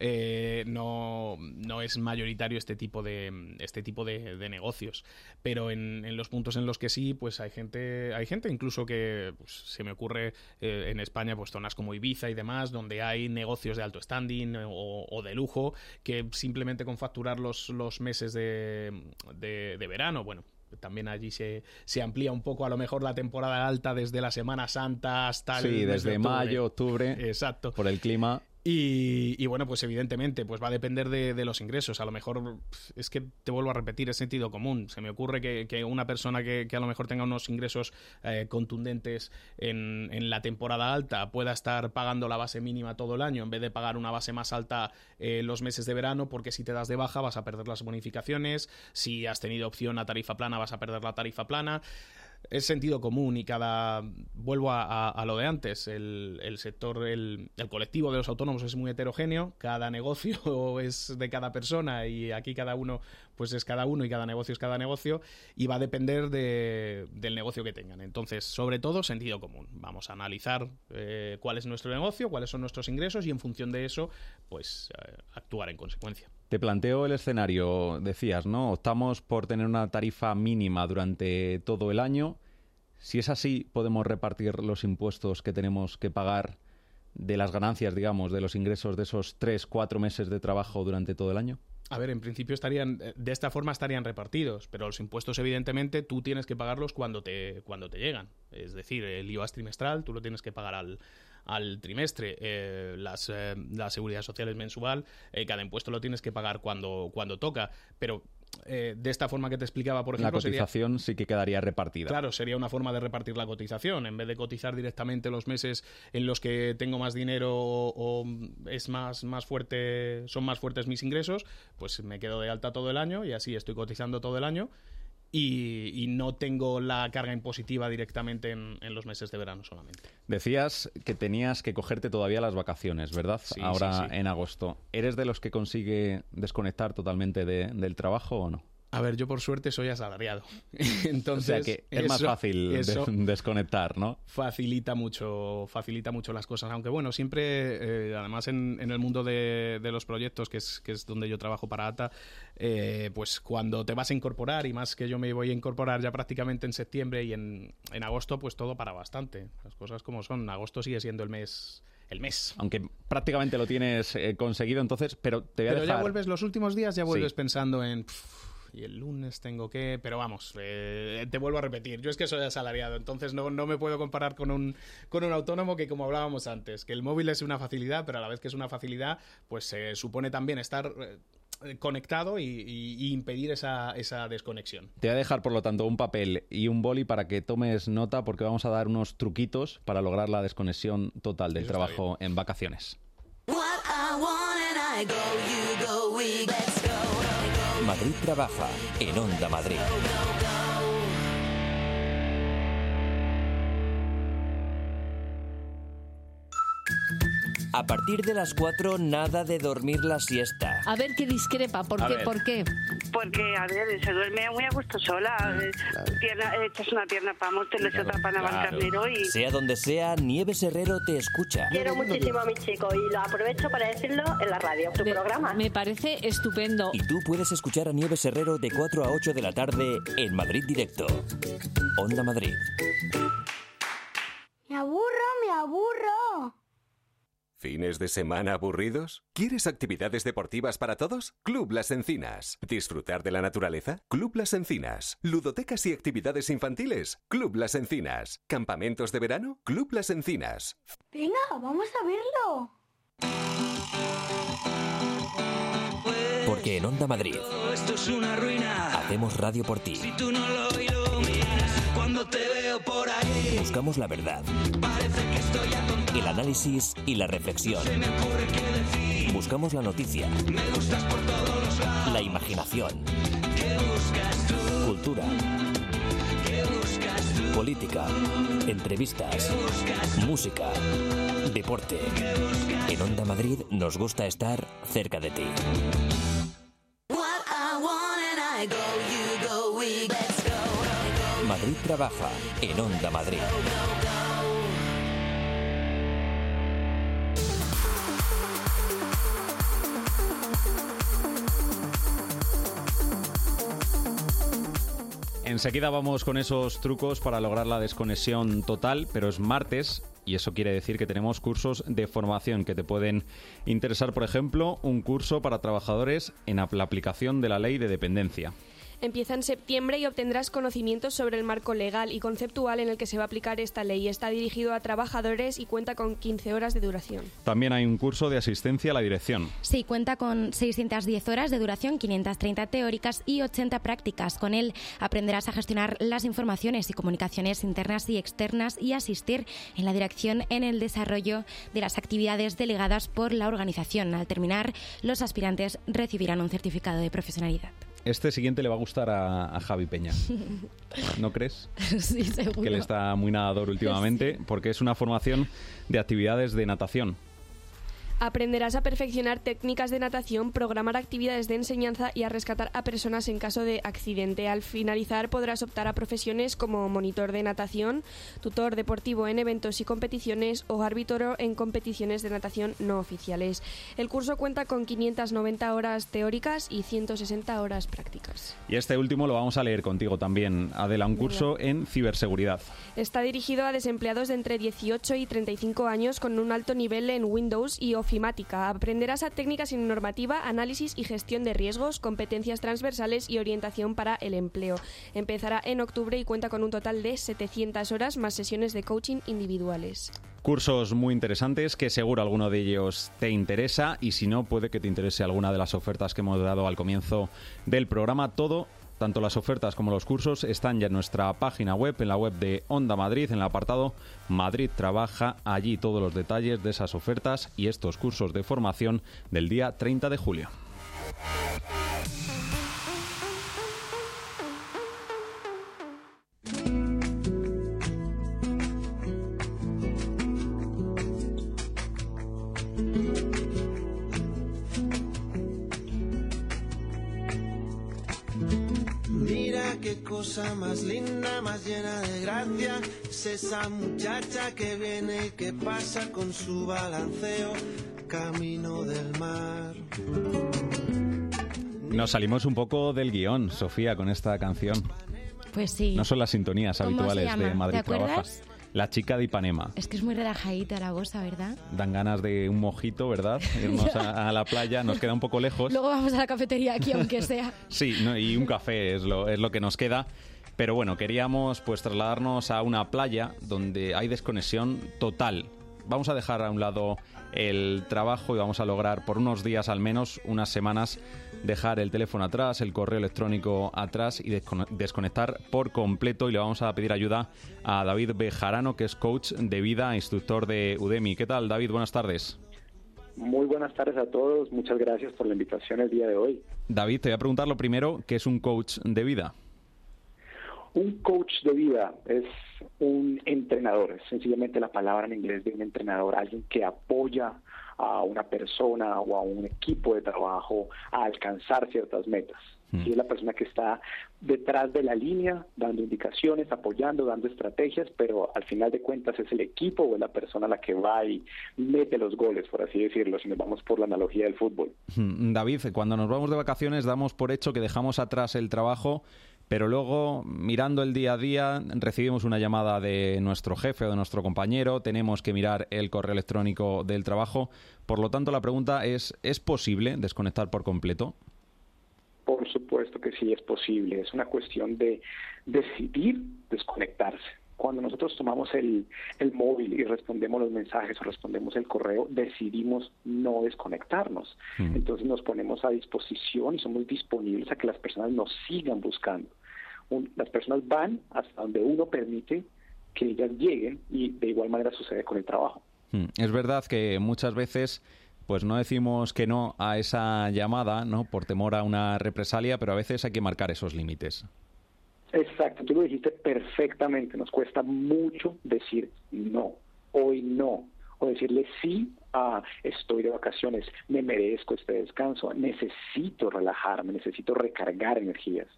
No es mayoritario este tipo de negocios, pero en los puntos en los que sí, pues hay gente incluso que pues, se me ocurre en España, pues zonas como Ibiza y demás, donde hay negocios de alto standing o de lujo, que simplemente con facturar los meses de verano, bueno, también allí se amplía un poco a lo mejor la temporada alta desde la Semana Santa hasta el mes desde de octubre. mayo, octubre, exacto, por el clima. Y bueno, pues evidentemente pues va a depender de los ingresos. A lo mejor, es que te vuelvo a repetir, es sentido común. Se me ocurre que una persona que a lo mejor tenga unos ingresos contundentes en la temporada alta pueda estar pagando la base mínima todo el año en vez de pagar una base más alta los meses de verano, porque si te das de baja vas a perder las bonificaciones, si has tenido opción a tarifa plana vas a perder la tarifa plana. Es sentido común y vuelvo a lo de antes, el sector, el colectivo de los autónomos es muy heterogéneo, cada negocio es de cada persona y aquí cada uno pues es cada uno y cada negocio es cada negocio y va a depender del negocio que tengan. Entonces, sobre todo, sentido común. Vamos a analizar cuál es nuestro negocio, cuáles son nuestros ingresos y en función de eso, pues actuar en consecuencia. Te planteo el escenario, decías, ¿no? Optamos por tener una tarifa mínima durante todo el año. Si es así, ¿podemos repartir los impuestos que tenemos que pagar de las ganancias, digamos, de los ingresos de esos 3-4 meses de trabajo durante todo el año? A ver, en principio de esta forma estarían repartidos, pero los impuestos, evidentemente, tú tienes que pagarlos cuando te llegan. Es decir, el IVA trimestral, tú lo tienes que pagar al trimestre, la seguridad social es mensual, cada impuesto lo tienes que pagar cuando toca, pero de esta forma que te explicaba, por ejemplo, la cotización sí que quedaría repartida. Claro, sería una forma de repartir la cotización. En vez de cotizar directamente los meses en los que tengo más dinero o es más fuerte, son más fuertes mis ingresos, pues me quedo de alta todo el año y así estoy cotizando todo el año. Y no tengo la carga impositiva directamente en los meses de verano solamente. Decías que tenías que cogerte todavía las vacaciones, ¿verdad? Sí, ahora sí. En agosto. ¿Eres de los que consigue desconectar totalmente del trabajo o no? A ver, yo por suerte soy asalariado. Entonces, o sea que es más fácil desconectar, ¿no? Facilita mucho las cosas. Aunque bueno, siempre, además en el mundo de los proyectos, que es donde yo trabajo para ATA, pues cuando te vas a incorporar, y más que yo me voy a incorporar ya prácticamente en septiembre y en agosto, pues todo para bastante. Las cosas como son. Agosto sigue siendo el mes. Aunque prácticamente lo tienes conseguido, entonces, pero te voy a dejar... ya vuelves, los últimos días ya vuelves pensando en... y el lunes tengo que... Pero vamos, te vuelvo a repetir, yo es que soy asalariado, entonces no me puedo comparar con un autónomo, que como hablábamos antes, que el móvil es una facilidad, pero a la vez que es una facilidad, pues supone también estar conectado y impedir esa desconexión. Te voy a dejar, por lo tanto, un papel y un boli para que tomes nota, porque vamos a dar unos truquitos para lograr la desconexión total del trabajo en vacaciones. Madrid trabaja en Onda Madrid. A partir de las 4, nada de dormir la siesta. A ver qué discrepa, ¿por qué? Porque, a ver, se duerme muy a gusto sola. Echas una pierna para Móstoles y otra para Navalcarnero y... Sea donde sea, Nieves Herrero te escucha. Quiero muchísimo a mi chico y lo aprovecho para decirlo en la radio, tu programa. Me parece estupendo. Y tú puedes escuchar a Nieves Herrero de 4 a 8 de la tarde en Madrid Directo. Onda Madrid. Me aburro. ¿Fines de semana aburridos? ¿Quieres actividades deportivas para todos? Club Las Encinas. ¿Disfrutar de la naturaleza? Club Las Encinas. ¿Ludotecas y actividades infantiles? Club Las Encinas. ¿Campamentos de verano? Club Las Encinas. Venga, vamos a verlo. Porque en Onda Madrid esto es una ruina. Hacemos radio por ti. Si tú no lo iluminas, cuando te veo por ahí, buscamos la verdad, parece que estoy atontado. el análisis y la reflexión. Se me ocurre qué decir. Buscamos la noticia, Me gustas por todos los lados. la imaginación, ¿Qué buscas tú? cultura, ¿Qué buscas tú? política, entrevistas, música, deporte. En Onda Madrid nos gusta estar cerca de ti. Madrid trabaja en Onda Madrid. Enseguida vamos con esos trucos para lograr la desconexión total, pero es martes y eso quiere decir que tenemos cursos de formación que te pueden interesar. Por ejemplo, un curso para trabajadores en la aplicación de la ley de dependencia. Empieza en septiembre y obtendrás conocimientos sobre el marco legal y conceptual en el que se va a aplicar esta ley. Está dirigido a trabajadores y cuenta con 15 horas de duración. También hay un curso de asistencia a la dirección. Sí, cuenta con 610 horas de duración, 530 teóricas y 80 prácticas. Con él aprenderás a gestionar las informaciones y comunicaciones internas y externas y asistir en la dirección en el desarrollo de las actividades delegadas por la organización. Al terminar, los aspirantes recibirán un certificado de profesionalidad. Este siguiente le va a gustar a Javi Peña. ¿No crees? Sí, seguro. Que él está muy nadador últimamente, sí. Porque es una formación de actividades de natación. Aprenderás a perfeccionar técnicas de natación, programar actividades de enseñanza y a rescatar a personas en caso de accidente. Al finalizar podrás optar a profesiones como monitor de natación, tutor deportivo en eventos y competiciones o árbitro en competiciones de natación no oficiales. El curso cuenta con 590 horas teóricas y 160 horas prácticas. Y este último lo vamos a leer contigo también, Adela, un curso en ciberseguridad. Está dirigido a desempleados de entre 18 y 35 años con un alto nivel en Windows y ofimática. Aprenderás a técnicas en normativa, análisis y gestión de riesgos, competencias transversales y orientación para el empleo. Empezará en octubre y cuenta con un total de 700 horas más sesiones de coaching individuales. Cursos muy interesantes que seguro alguno de ellos te interesa y si no, puede que te interese alguna de las ofertas que hemos dado al comienzo del programa. Todo, tanto las ofertas como los cursos, están ya en nuestra página web, en la web de Onda Madrid, en el apartado Madrid Trabaja. Allí todos los detalles de esas ofertas y estos cursos de formación del día 30 de julio. Qué cosa más linda, más llena de gracia, es esa muchacha que viene y que pasa con su balanceo camino del mar. Nos salimos un poco del guión, Sofía, con esta canción. Pues sí. No son las sintonías habituales de Madrid Trabaja. La chica de Ipanema. Es que es muy relajadita la cosa, ¿verdad? Dan ganas de un mojito, ¿verdad? Irnos a la playa, nos queda un poco lejos. Luego vamos a la cafetería aquí, aunque sea. Sí, no, y un café es lo que nos queda. Pero bueno, queríamos pues trasladarnos a una playa donde hay desconexión total. Vamos a dejar a un lado el trabajo y vamos a lograr por unos días al menos, unas semanas, dejar el teléfono atrás, el correo electrónico atrás y desconectar por completo. Y le vamos a pedir ayuda a David Bejarano, que es coach de vida, instructor de Udemy. ¿Qué tal, David? Buenas tardes. Muy buenas tardes a todos. Muchas gracias por la invitación el día de hoy. David, te voy a preguntar lo primero, ¿qué es un coach de vida? Un coach de vida es un entrenador, es sencillamente la palabra en inglés de un entrenador, alguien que apoya a una persona o a un equipo de trabajo a alcanzar ciertas metas. Y es la persona que está detrás de la línea, dando indicaciones, apoyando, dando estrategias, pero al final de cuentas es el equipo o es la persona la que va y mete los goles, por así decirlo, si nos vamos por la analogía del fútbol. David, cuando nos vamos de vacaciones damos por hecho que dejamos atrás el trabajo, pero luego, mirando el día a día, recibimos una llamada de nuestro jefe o de nuestro compañero, tenemos que mirar el correo electrónico del trabajo. Por lo tanto, la pregunta ¿es posible desconectar por completo? Por supuesto que sí es posible. Es una cuestión de decidir desconectarse. Cuando nosotros tomamos el móvil y respondemos los mensajes o respondemos el correo, decidimos no desconectarnos. Entonces nos ponemos a disposición y somos disponibles a que las personas nos sigan buscando. Las personas van hasta donde uno permite que ellas lleguen y de igual manera sucede con el trabajo. Es verdad que muchas veces pues no decimos que no a esa llamada, ¿no?, por temor a una represalia, pero a veces hay que marcar esos límites. Exacto, tú lo dijiste perfectamente. Nos cuesta mucho decir no, hoy no, o decirle sí a estoy de vacaciones, me merezco este descanso, necesito relajarme, necesito recargar energías.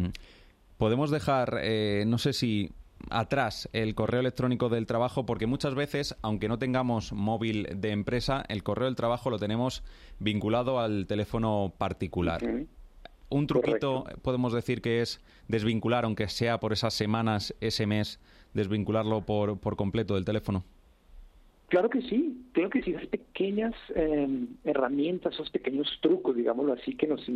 Podemos dejar, no sé si atrás el correo electrónico del trabajo, porque muchas veces, aunque no tengamos móvil de empresa, el correo del trabajo lo tenemos vinculado al teléfono particular. Un truquito, correcto, podemos decir que es desvincular, aunque sea por esas semanas, ese mes, desvincularlo por completo del teléfono. Claro que sí, esas pequeñas herramientas, esos pequeños trucos, digámoslo así, que nos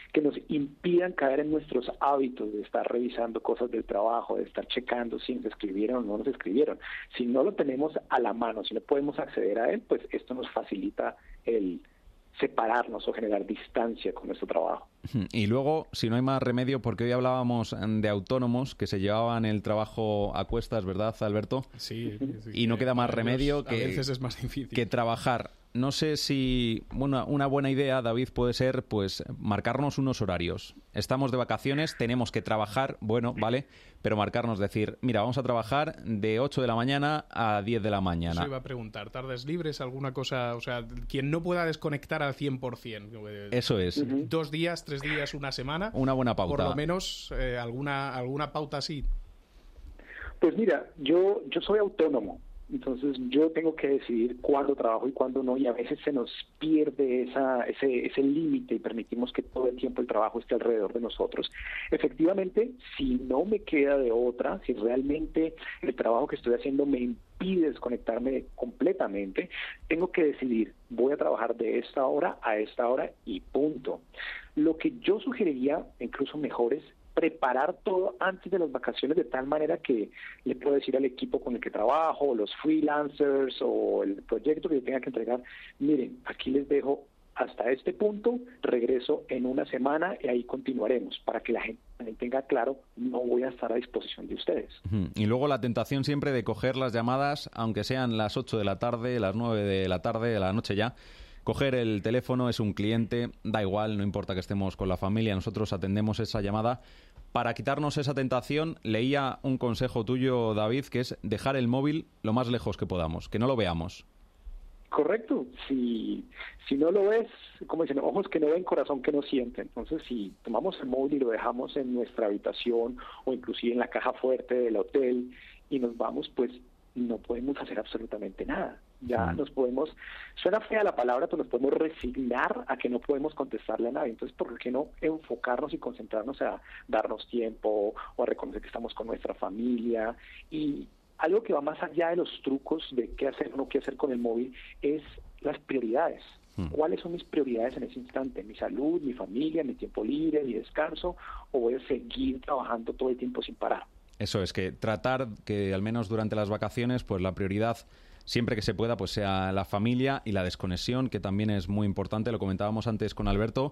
impidan caer en nuestros hábitos de estar revisando cosas del trabajo, de estar checando si nos escribieron o no nos escribieron. Si no lo tenemos a la mano, si no podemos acceder a él, pues esto nos facilita el separarnos o generar distancia con nuestro trabajo. Y luego, si no hay más remedio, porque hoy hablábamos de autónomos que se llevaban el trabajo a cuestas, ¿verdad, Alberto? Sí. Y no queda más remedio a veces es más difícil que trabajar. No sé si una buena idea, David, puede ser pues marcarnos unos horarios. Estamos de vacaciones, tenemos que trabajar, bueno, vale, pero marcarnos, decir, mira, vamos a trabajar de 8 de la mañana a 10 de la mañana. Eso iba a preguntar, ¿tardes libres, alguna cosa? O sea, quien no pueda desconectar al 100%. Eso es. 2 días, 3 días, una semana. Una buena pauta. Por lo menos alguna pauta así. Pues mira, yo soy autónomo. Entonces yo tengo que decidir cuándo trabajo y cuándo no, y a veces se nos pierde ese límite y permitimos que todo el tiempo el trabajo esté alrededor de nosotros. Efectivamente, si no me queda de otra, si realmente el trabajo que estoy haciendo me impide desconectarme completamente, tengo que decidir, voy a trabajar de esta hora a esta hora y punto. Lo que yo sugeriría, incluso mejor, es preparar todo antes de las vacaciones de tal manera que le puedo decir al equipo con el que trabajo, los freelancers o el proyecto que yo tenga que entregar, miren, aquí les dejo hasta este punto, regreso en una semana y ahí continuaremos, para que la gente también tenga claro, no voy a estar a disposición de ustedes. Y luego la tentación siempre de coger las llamadas, aunque sean las 8 de la tarde, las 9 de la tarde, de la noche ya, coger el teléfono, es un cliente, da igual, no importa que estemos con la familia, nosotros atendemos esa llamada. Para quitarnos esa tentación, leía un consejo tuyo, David, que es dejar el móvil lo más lejos que podamos, que no lo veamos. Correcto. Si no lo ves, como dicen, ojos que no ven, corazón que no siente. Entonces, si tomamos el móvil y lo dejamos en nuestra habitación o inclusive en la caja fuerte del hotel y nos vamos, pues no podemos hacer absolutamente nada. Ya nos podemos, suena fea la palabra, pero nos podemos resignar a que no podemos contestarle a nadie. Entonces, ¿por qué no enfocarnos y concentrarnos a darnos tiempo o a reconocer que estamos con nuestra familia? Y algo que va más allá de los trucos de qué hacer o no qué hacer con el móvil es las prioridades. ¿Cuáles son mis prioridades en ese instante? ¿Mi salud, mi familia, mi tiempo libre, mi descanso? ¿O voy a seguir trabajando todo el tiempo sin parar? Eso es, que tratar que al menos durante las vacaciones, pues la prioridad, siempre que se pueda, pues sea la familia y la desconexión, que también es muy importante. Lo comentábamos antes con Alberto,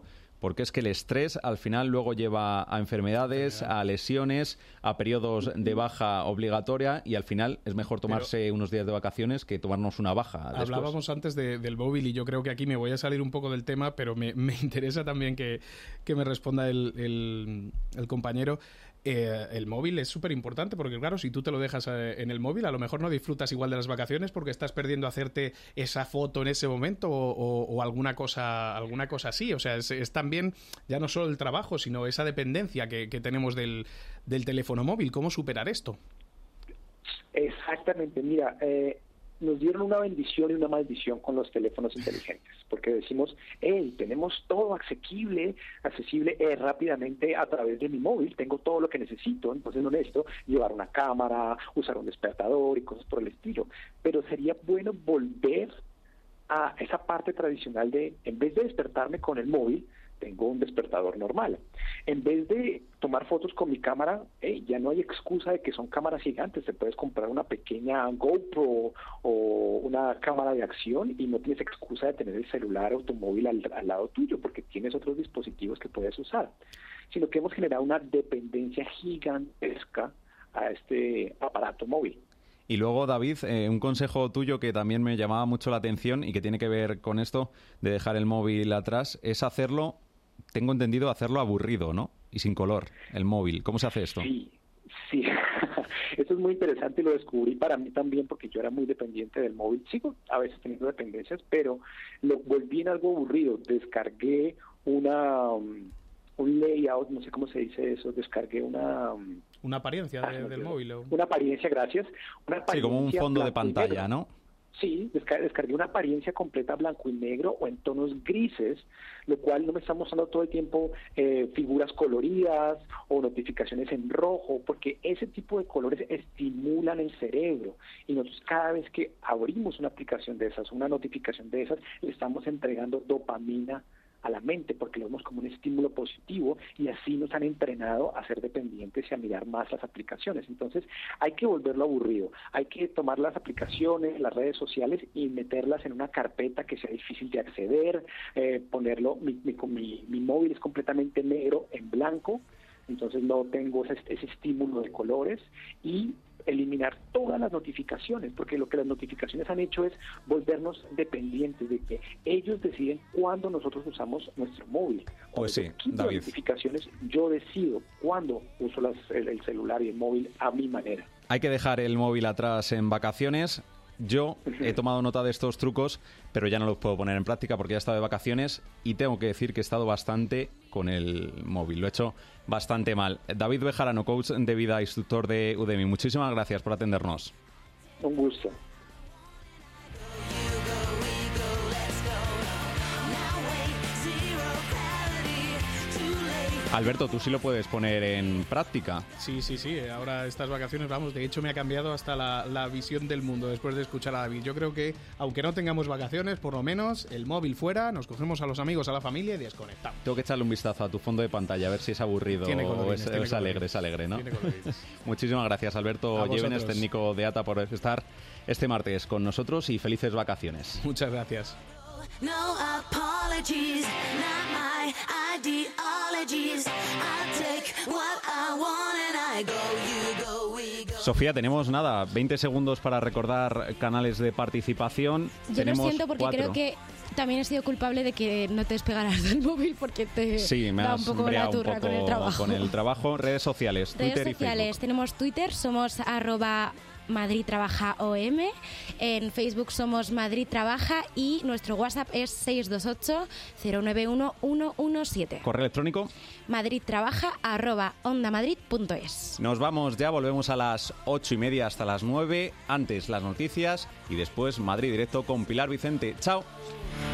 porque es que el estrés al final luego lleva a enfermedades, a lesiones, a periodos de baja obligatoria y al final es mejor tomarse unos días de vacaciones que tomarnos una baja después. Hablábamos antes del móvil y yo creo que aquí me voy a salir un poco del tema, pero me interesa también que me responda el compañero. El móvil es súper importante porque, claro, si tú te lo dejas en el móvil, a lo mejor no disfrutas igual de las vacaciones porque estás perdiendo hacerte esa foto en ese momento o alguna cosa así. O sea, es también ya no solo el trabajo, sino esa dependencia que tenemos del teléfono móvil. ¿Cómo superar esto? Exactamente. Mira, nos dieron una bendición y una maldición con los teléfonos inteligentes, porque decimos, hey, tenemos todo accesible rápidamente a través de mi móvil, tengo todo lo que necesito, entonces no necesito llevar una cámara, usar un despertador y cosas por el estilo, pero sería bueno volver a esa parte tradicional de, en vez de despertarme con el móvil, tengo un despertador normal. En vez de tomar fotos con mi cámara, ya no hay excusa de que son cámaras gigantes. Te puedes comprar una pequeña GoPro o una cámara de acción y no tienes excusa de tener el celular o tu móvil al lado tuyo porque tienes otros dispositivos que puedes usar. Sino que hemos generado una dependencia gigantesca a este aparato móvil. Y luego, David, un consejo tuyo que también me llamaba mucho la atención y que tiene que ver con esto de dejar el móvil atrás, es hacerlo, tengo entendido, hacerlo aburrido, ¿no? Y sin color, el móvil. ¿Cómo se hace esto? Sí. Esto es muy interesante y lo descubrí para mí también porque yo era muy dependiente del móvil. Sigo a veces teniendo dependencias, pero lo volví en algo aburrido. Descargué un layout, no sé cómo se dice eso, descargué una apariencia del móvil. Una apariencia, gracias. Sí, como un fondo de pantalla, ¿no? Sí, descargué una apariencia completa blanco y negro o en tonos grises, lo cual no me está mostrando todo el tiempo figuras coloridas o notificaciones en rojo, porque ese tipo de colores estimulan el cerebro y nosotros cada vez que abrimos una aplicación de esas, una notificación de esas, le estamos entregando dopamina a la mente porque lo vemos como un estímulo positivo y así nos han entrenado a ser dependientes y a mirar más las aplicaciones. Entonces hay que volverlo aburrido, hay que tomar las aplicaciones, las redes sociales y meterlas en una carpeta que sea difícil de acceder, ponerlo, mi móvil es completamente negro en blanco, entonces no tengo ese estímulo de colores y eliminar todas las notificaciones, porque lo que las notificaciones han hecho es volvernos dependientes de que ellos deciden cuándo nosotros usamos nuestro móvil. Pues sí, David. Las notificaciones, yo decido cuándo uso el celular y el móvil a mi manera. Hay que dejar el móvil atrás en vacaciones. Yo he tomado nota de estos trucos, pero ya no los puedo poner en práctica porque ya he estado de vacaciones y tengo que decir que he estado bastante con el móvil. Lo he hecho bastante mal. David Bejarano, coach de vida, instructor de Udemy. Muchísimas gracias por atendernos. Un gusto. Alberto, tú sí lo puedes poner en práctica. Sí. Ahora estas vacaciones, vamos, de hecho me ha cambiado hasta la visión del mundo después de escuchar a David. Yo creo que, aunque no tengamos vacaciones, por lo menos el móvil fuera, nos cogemos a los amigos, a la familia y desconectamos. Tengo que echarle un vistazo a tu fondo de pantalla, a ver si es aburrido o es alegre, ¿no? Muchísimas gracias, Alberto Llévenes, técnico de ATA, por estar este martes con nosotros y felices vacaciones. Muchas gracias. No apologies, not my ideologies. I take what I want and I go, you go, we go. Sofía, tenemos 20 segundos para recordar canales de participación. Yo tenemos lo siento porque 4. Creo que también he sido culpable de que no te despegaras del móvil porque te da un poco la turra con el trabajo. Con el trabajo. Redes sociales, Twitter y Facebook. Tenemos Twitter, somos @Madrid Trabaja OM, en Facebook somos Madrid Trabaja y nuestro WhatsApp es 628 091 117. Correo electrónico madridtrabaja@ondamadrid.es. Nos vamos ya, volvemos a las 8:30 hasta las 9, antes las noticias y después Madrid Directo con Pilar Vicente. ¡Chao!